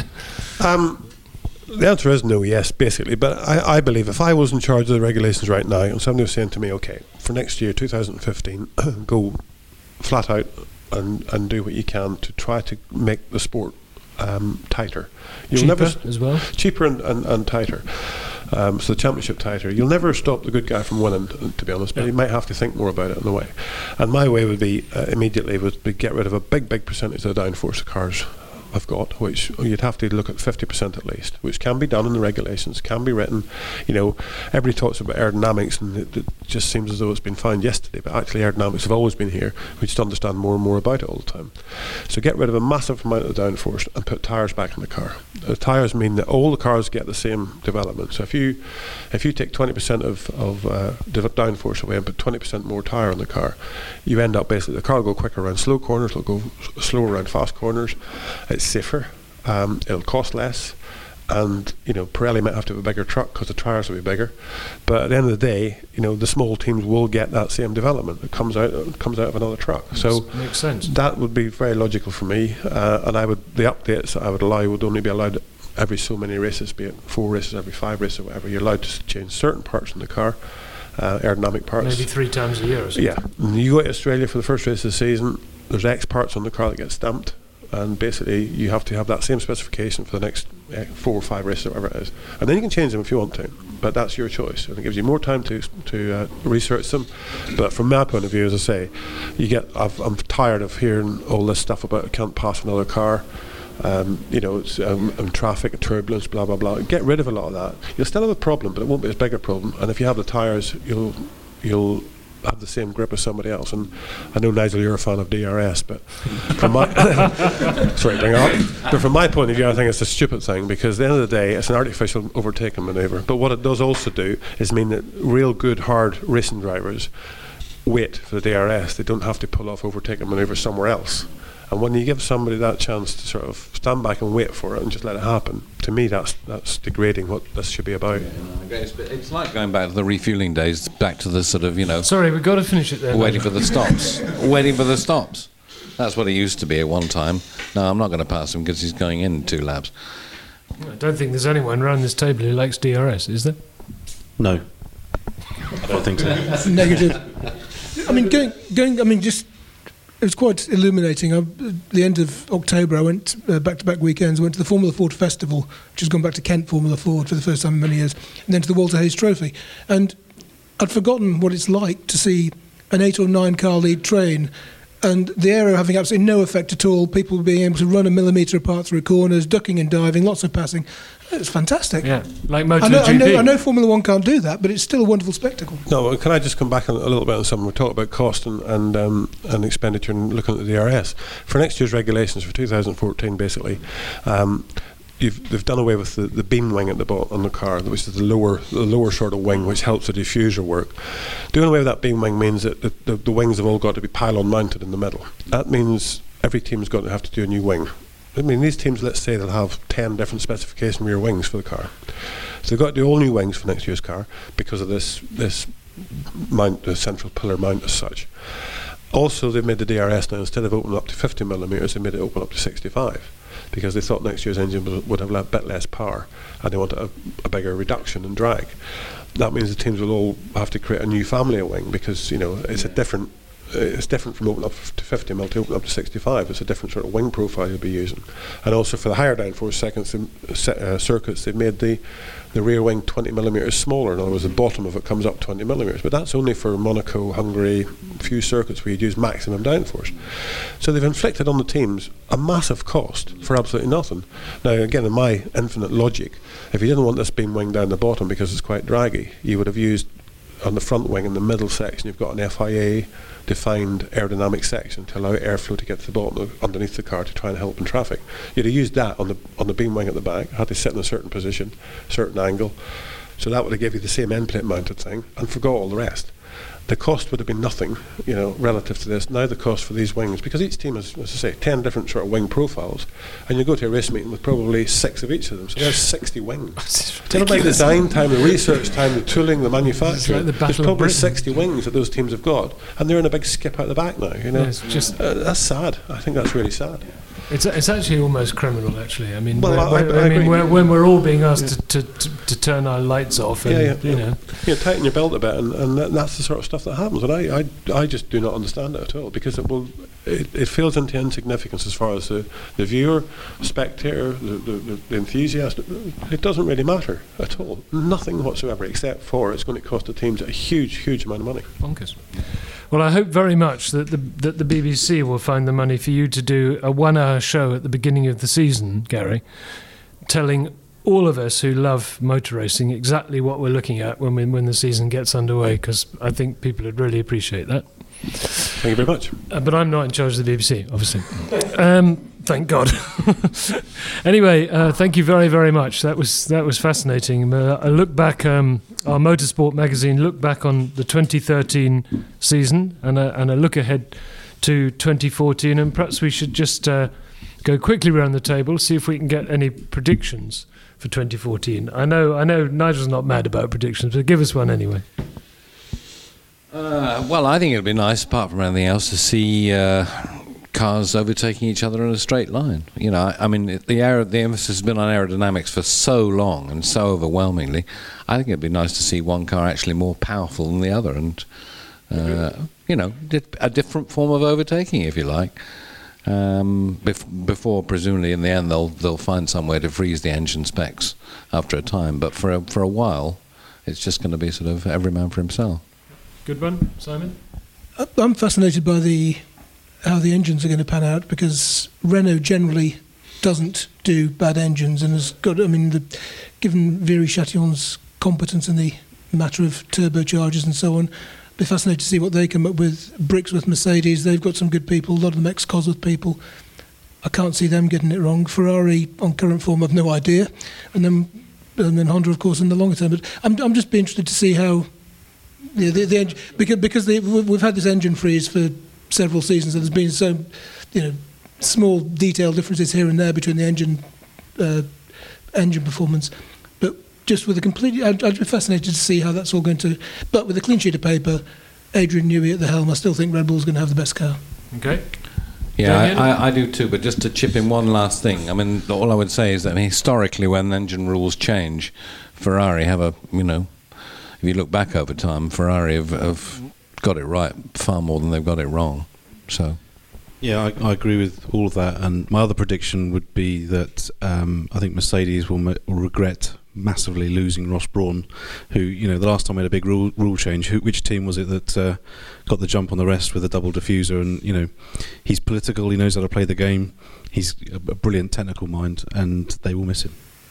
um, the answer is no, yes, basically. But I, I believe if I was in charge of the regulations right now and somebody was saying to me, OK, for next year, two thousand fifteen, go flat out and, and do what you can to try to make the sport um, tighter. You'll cheaper never as well? Cheaper and, and, and tighter. Um, so the championship tighter. You'll never stop the good guy from winning, to be honest, but yeah. You might have to think more about it in a way. And my way would be, uh, immediately, would be get rid of a big, big percentage of the downforce cars I've got, which you'd have to look at fifty percent at least, which can be done in the regulations, can be written. You know, everybody talks about aerodynamics, and it, it just seems as though it's been found yesterday, but actually aerodynamics have always been here. We just understand more and more about it all the time. So get rid of a massive amount of the downforce and put tyres back in the car. The tyres mean that all the cars get the same development. So if you if you take twenty percent of, of uh, downforce away and put twenty percent more tyre on the car, you end up basically, the car will go quicker around slow corners, it'll go s- slower around fast corners. It's safer, um, it'll cost less, and you know, Pirelli might have to have a bigger truck because the tyres will be bigger, but at the end of the day, you know, the small teams will get that same development. It comes out it comes out of another truck. Makes, so makes sense. That would be very logical for me, uh, and I would the updates that I would allow would only be allowed every so many races, be it four races every five races or whatever. You're allowed to change certain parts in the car, uh, aerodynamic parts. Maybe three times a year or something. Yeah. And you go to Australia for the first race of the season, there's X parts on the car that get stamped, and basically you have to have that same specification for the next uh, four or five races or whatever it is. And then you can change them if you want to, but that's your choice, and it gives you more time to to uh, research them. But from my point of view, as I say, you get I've, I'm tired of hearing all this stuff about I can't pass another car. Um, you know, it's um, um, traffic, turbulence, blah blah blah. Get rid of a lot of that. You'll still have a problem, but it won't be as big a problem. And if you have the tyres, you'll you'll have the same grip as somebody else. And I know, Nigel, you're a fan of D R S, but from my sorry to bring it up, but from my point of view, I think it's a stupid thing, because at the end of the day, it's an artificial overtaking manoeuvre. But what it does also do is mean that real good hard racing drivers wait for the D R S. They don't have to pull off overtaking manoeuvres somewhere else. And when you give somebody that chance to sort of stand back and wait for it and just let it happen, to me that's that's degrading what this should be about. Yeah, no, it's, it's like going back to the refuelling days, back to the sort of, you know... Sorry, we've got to finish it there. Waiting for the stops. Waiting for the stops. That's what it used to be at one time. No, I'm not going to pass him because he's going in two laps. I don't think there's anyone around this table who likes D R S, is there? No. I don't think so. Negative. I mean, going, going. I mean, just... It was quite illuminating. I, at the end of October, I went uh, back-to-back weekends. I went to the Formula Ford Festival, which has gone back to Kent Formula Ford for the first time in many years, and then to the Walter Hayes Trophy. And I'd forgotten what it's like to see an eight or nine car lead train, and the aero having absolutely no effect at all. People being able to run a millimetre apart through corners, ducking and diving, lots of passing. It's fantastic. Yeah, like MotoGP. I know, I know, I know Formula One can't do that, but it's still a wonderful spectacle. No, well, can I just come back a, a little bit on something? We talked about cost and and, um, and expenditure and looking at the D R S. For next year's regulations for two thousand fourteen, basically, um, you've, they've done away with the, the beam wing at the bottom on the car, which is the lower the lower sort of wing, which helps the diffuser work. Doing away with that beam wing means that the, the, the wings have all got to be pylon mounted in the middle. That means every team's got to have to do a new wing. I mean, these teams, let's say they'll have ten different specification rear wings for the car. So they've got to do all new wings for next year's car because of this this mount, the central pillar mount as such. Also, they've made the D R S now, instead of opening up to fifty millimetres, they made it open up to sixty-five, because they thought next year's engine would, would have a bit less power and they wanted a, a bigger reduction in drag. That means the teams will all have to create a new family of wing, because, you know, it's a different it's different from opening up to fifty mil to opening up to sixty-five. It's a different sort of wing profile you'll be using. And also for the higher downforce seconds, uh, circuits, they've made the, the rear wing twenty millimetres smaller. In other words, the bottom of it comes up twenty millimetres. But that's only for Monaco, Hungary, few circuits where you'd use maximum downforce. So they've inflicted on the teams a massive cost for absolutely nothing. Now, again, in my infinite logic, if you didn't want this beam wing down the bottom because it's quite draggy, you would have used on the front wing in the middle section, you've got an F I A defined aerodynamic section to allow airflow to get to the bottom of, underneath the car to try and help in traffic. You'd have used that on the on the beam wing at the back, had to sit in a certain position, certain angle, so that would have given you the same end plate mounted thing, and forgot all the rest. The cost would have been nothing, you know, relative to this. Now the cost for these wings, because each team has, as I say, ten different sort of wing profiles, and you go to a race meeting with probably six of each of them, so there's sixty wings. Tell about the design time, the research time, the tooling, the manufacturing. Like the there's probably sixty wings that those teams have got, and they're in a big skip out the back now. You know, yeah, it's just uh, that's sad. I think that's really sad. It's it's actually almost criminal, actually. I mean, well, when, I, I, I mean, when, when we're all being asked yeah. to, to, to turn our lights off, and, yeah, yeah, you know, yeah, tighten your belt a bit, and, and that, that's the sort of stuff that happens. And I, I, I just do not understand it at all, because it will, it, it falls into insignificance as far as the, the viewer, spectator, the, the, the enthusiast. It doesn't really matter at all. Nothing whatsoever, except for it's going to cost the teams a huge, huge amount of money. Bonkers. Well, I hope very much that the that the B B C will find the money for you to do a one-hour show at the beginning of the season, Gary, telling all of us who love motor racing exactly what we're looking at when we, when the season gets underway, because I think people would really appreciate that. Thank you very much. Uh, but I'm not in charge of the B B C, obviously. um, thank God. Anyway, uh, thank you very, very much. That was that was fascinating. Uh, I look back, um, our Motorsport magazine looked back on the twenty thirteen season and a, and a look ahead to twenty fourteen, and perhaps we should just uh, go quickly around the table, see if we can get any predictions for twenty fourteen. I know, I know Nigel's not mad about predictions, but give us one anyway. Uh, well, I think it'd be nice, apart from anything else, to see uh, cars overtaking each other in a straight line. You know, I, I mean, the aer- the emphasis has been on aerodynamics for so long and so overwhelmingly. I think it'd be nice to see one car actually more powerful than the other, and uh, you know, a different form of overtaking, if you like. Um, bef- before, presumably, in the end, they'll they'll find some way to freeze the engine specs after a time. But for a, for a while, it's just going to be sort of every man for himself. Good one, Simon. I'm fascinated by the how the engines are going to pan out, because Renault generally doesn't do bad engines and has got. I mean, the, given Viry-Châtillon's competence in the matter of turbochargers and so on, be fascinated to see what they come up with. Bricks with Mercedes, they've got some good people. A lot of them ex-Cosworth people. I can't see them getting it wrong. Ferrari on current form, I've no idea, and then and then Honda, of course, in the longer term. But I'm I'm just be interested to see how. Yeah, the, the engine, because because they, we've had this engine freeze for several seasons, and there's been so, you know, small detail differences here and there between the engine uh, engine performance. But just with a completely, I'd, I'd be fascinated to see how that's all going to. But with a clean sheet of paper, Adrian Newey at the helm, I still think Red Bull's going to have the best car. Okay. Yeah, I, I, I do too. But just to chip in one last thing, I mean, all I would say is that I mean, historically, when engine rules change, Ferrari have a, you know. If you look back over time, Ferrari have, have got it right far more than they've got it wrong. So, yeah, I, I agree with all of that. And my other prediction would be that um, I think Mercedes will, ma- will regret massively losing Ross Brawn, who, you know, the last time we had a big rule rule change, who, which team was it that uh, got the jump on the rest with a double diffuser? And, you know, he's political, he knows how to play the game, he's a, a brilliant technical mind, and they will miss him.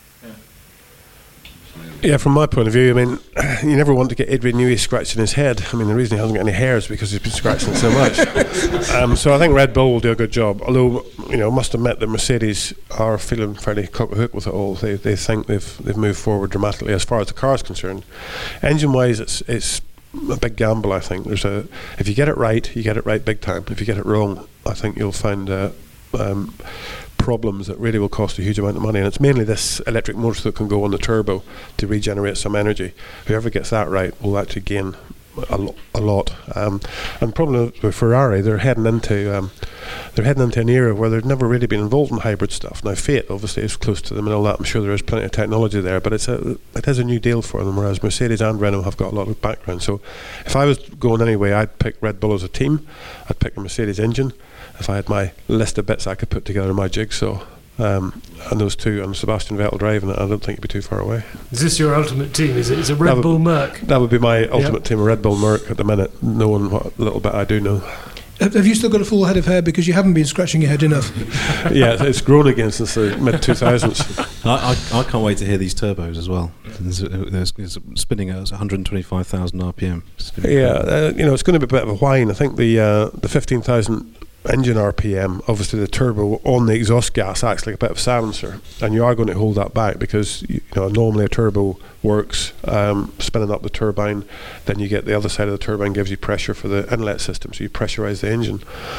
Yeah, from my point of view, I mean, you never want to get Adrian Newey scratching his head. I mean, the reason he hasn't got any hair is because he's been scratching so much. um, so I think Red Bull will do a good job. Although, you know, I must admit that Mercedes are feeling fairly cock a hook with it all. They they think they've they've moved forward dramatically as far as the car is concerned. Engine-wise, it's it's a big gamble. I think there's a if you get it right, you get it right big time. If you get it wrong, I think you'll find. Uh, um, problems that really will cost a huge amount of money, and it's mainly this electric motor that can go on the turbo to regenerate some energy. Whoever gets that right will actually gain a, lo- a lot. Um, and the problem with Ferrari, they're heading into um, they're heading into an era where they've never really been involved in hybrid stuff. Now, Fiat obviously is close to them and all that. I'm sure there is plenty of technology there, but it's a it is a new deal for them. Whereas Mercedes and Renault have got a lot of background. So, if I was going anyway, I'd pick Red Bull as a team. I'd pick a Mercedes engine. If I had my list of bits I could put together in my jigsaw, um, and those two, and Sebastian Vettel driving it, I don't think it'd be too far away. Is this your ultimate team? Is it? Is it Red would, Bull Merc? That would be my ultimate yep. team, Red Bull Merc at the minute, knowing what little bit I do know. Have you still got a full head of hair because you haven't been scratching your head enough? Yeah, it's grown again since the mid two thousands. I, I, I can't wait to hear these turbos as well. There's, there's, there's spinning at one hundred twenty-five thousand R P M. Yeah, uh, you know, it's going to be a bit of a whine. I think the uh, the fifteen thousand engine R P M, obviously the turbo on the exhaust gas acts like a bit of a silencer, and you are going to hold that back because, you know, normally a turbo works um, spinning up the turbine, then you get the other side of the turbine gives you pressure for the inlet system, so you pressurize the engine.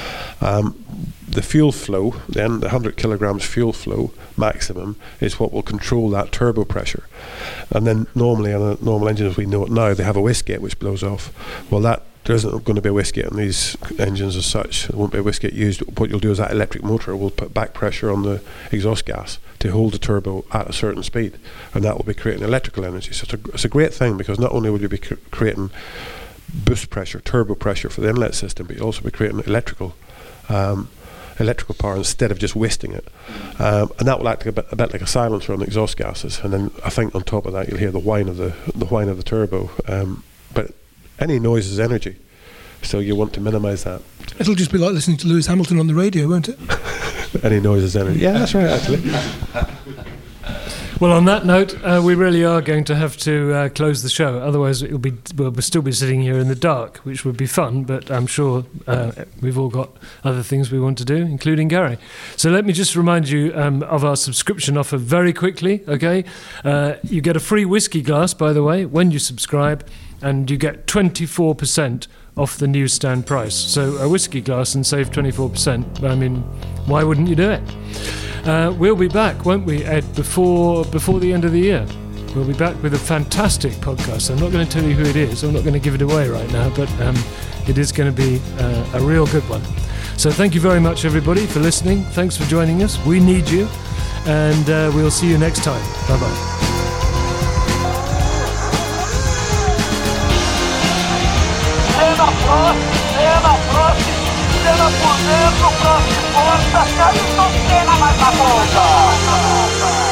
Um, the fuel flow, then the one hundred kilograms fuel flow maximum is what will control that turbo pressure. And then normally on a normal engine as we know it now, they have a wastegate which blows off. Well, that there isn't going to be a wastegate on these engines as such. There won't be a wastegate used. What you'll do is that electric motor will put back pressure on the exhaust gas to hold the turbo at a certain speed, and that will be creating electrical energy. So it's a, it's a great thing, because not only will you be cr- creating boost pressure, turbo pressure for the inlet system, but you'll also be creating electrical um, electrical power instead of just wasting it. Um, and that will act a bit, a bit like a silencer on the exhaust gases. And then I think on top of that you'll hear the whine of the the whine of the turbo. Um, but any noise is energy, so you want to minimise that. It'll just be like listening to Lewis Hamilton on the radio, won't it? Any noise is energy. Yeah, that's right, actually. Well, on that note, uh, we really are going to have to uh, close the show. Otherwise, it'll be we'll still be sitting here in the dark, which would be fun. But I'm sure uh, we've all got other things we want to do, including Gary. So let me just remind you um, of our subscription offer very quickly. Okay, uh, you get a free whiskey glass, by the way, when you subscribe, and you get twenty-four percent off the newsstand price. So a whiskey glass and save twenty-four percent. I mean, why wouldn't you do it? Uh, we'll be back, won't we, Ed, before before the end of the year. We'll be back with a fantastic podcast. I'm not going to tell you who it is. I'm not going to give it away right now, but um, it is going to be uh, a real good one. So thank you very much, everybody, for listening. Thanks for joining us. We need you. And uh, we'll see you next time. Bye-bye. Cena próximo, Cena próximo, Cena por dentro, próximo, força, Ayrton Senna mais na ponta.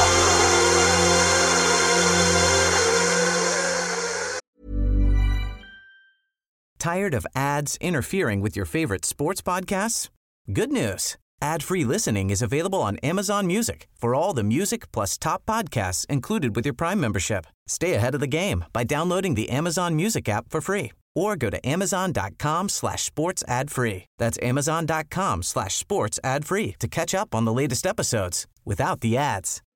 Tired of ads interfering with your favorite sports podcasts? Good news. Ad-free listening is available on Amazon Music for all the music plus top podcasts included with your Prime membership. Stay ahead of the game by downloading the Amazon Music app for free or go to amazon.com slash sports ad free. That's amazon.com slash sports ad free to catch up on the latest episodes without the ads.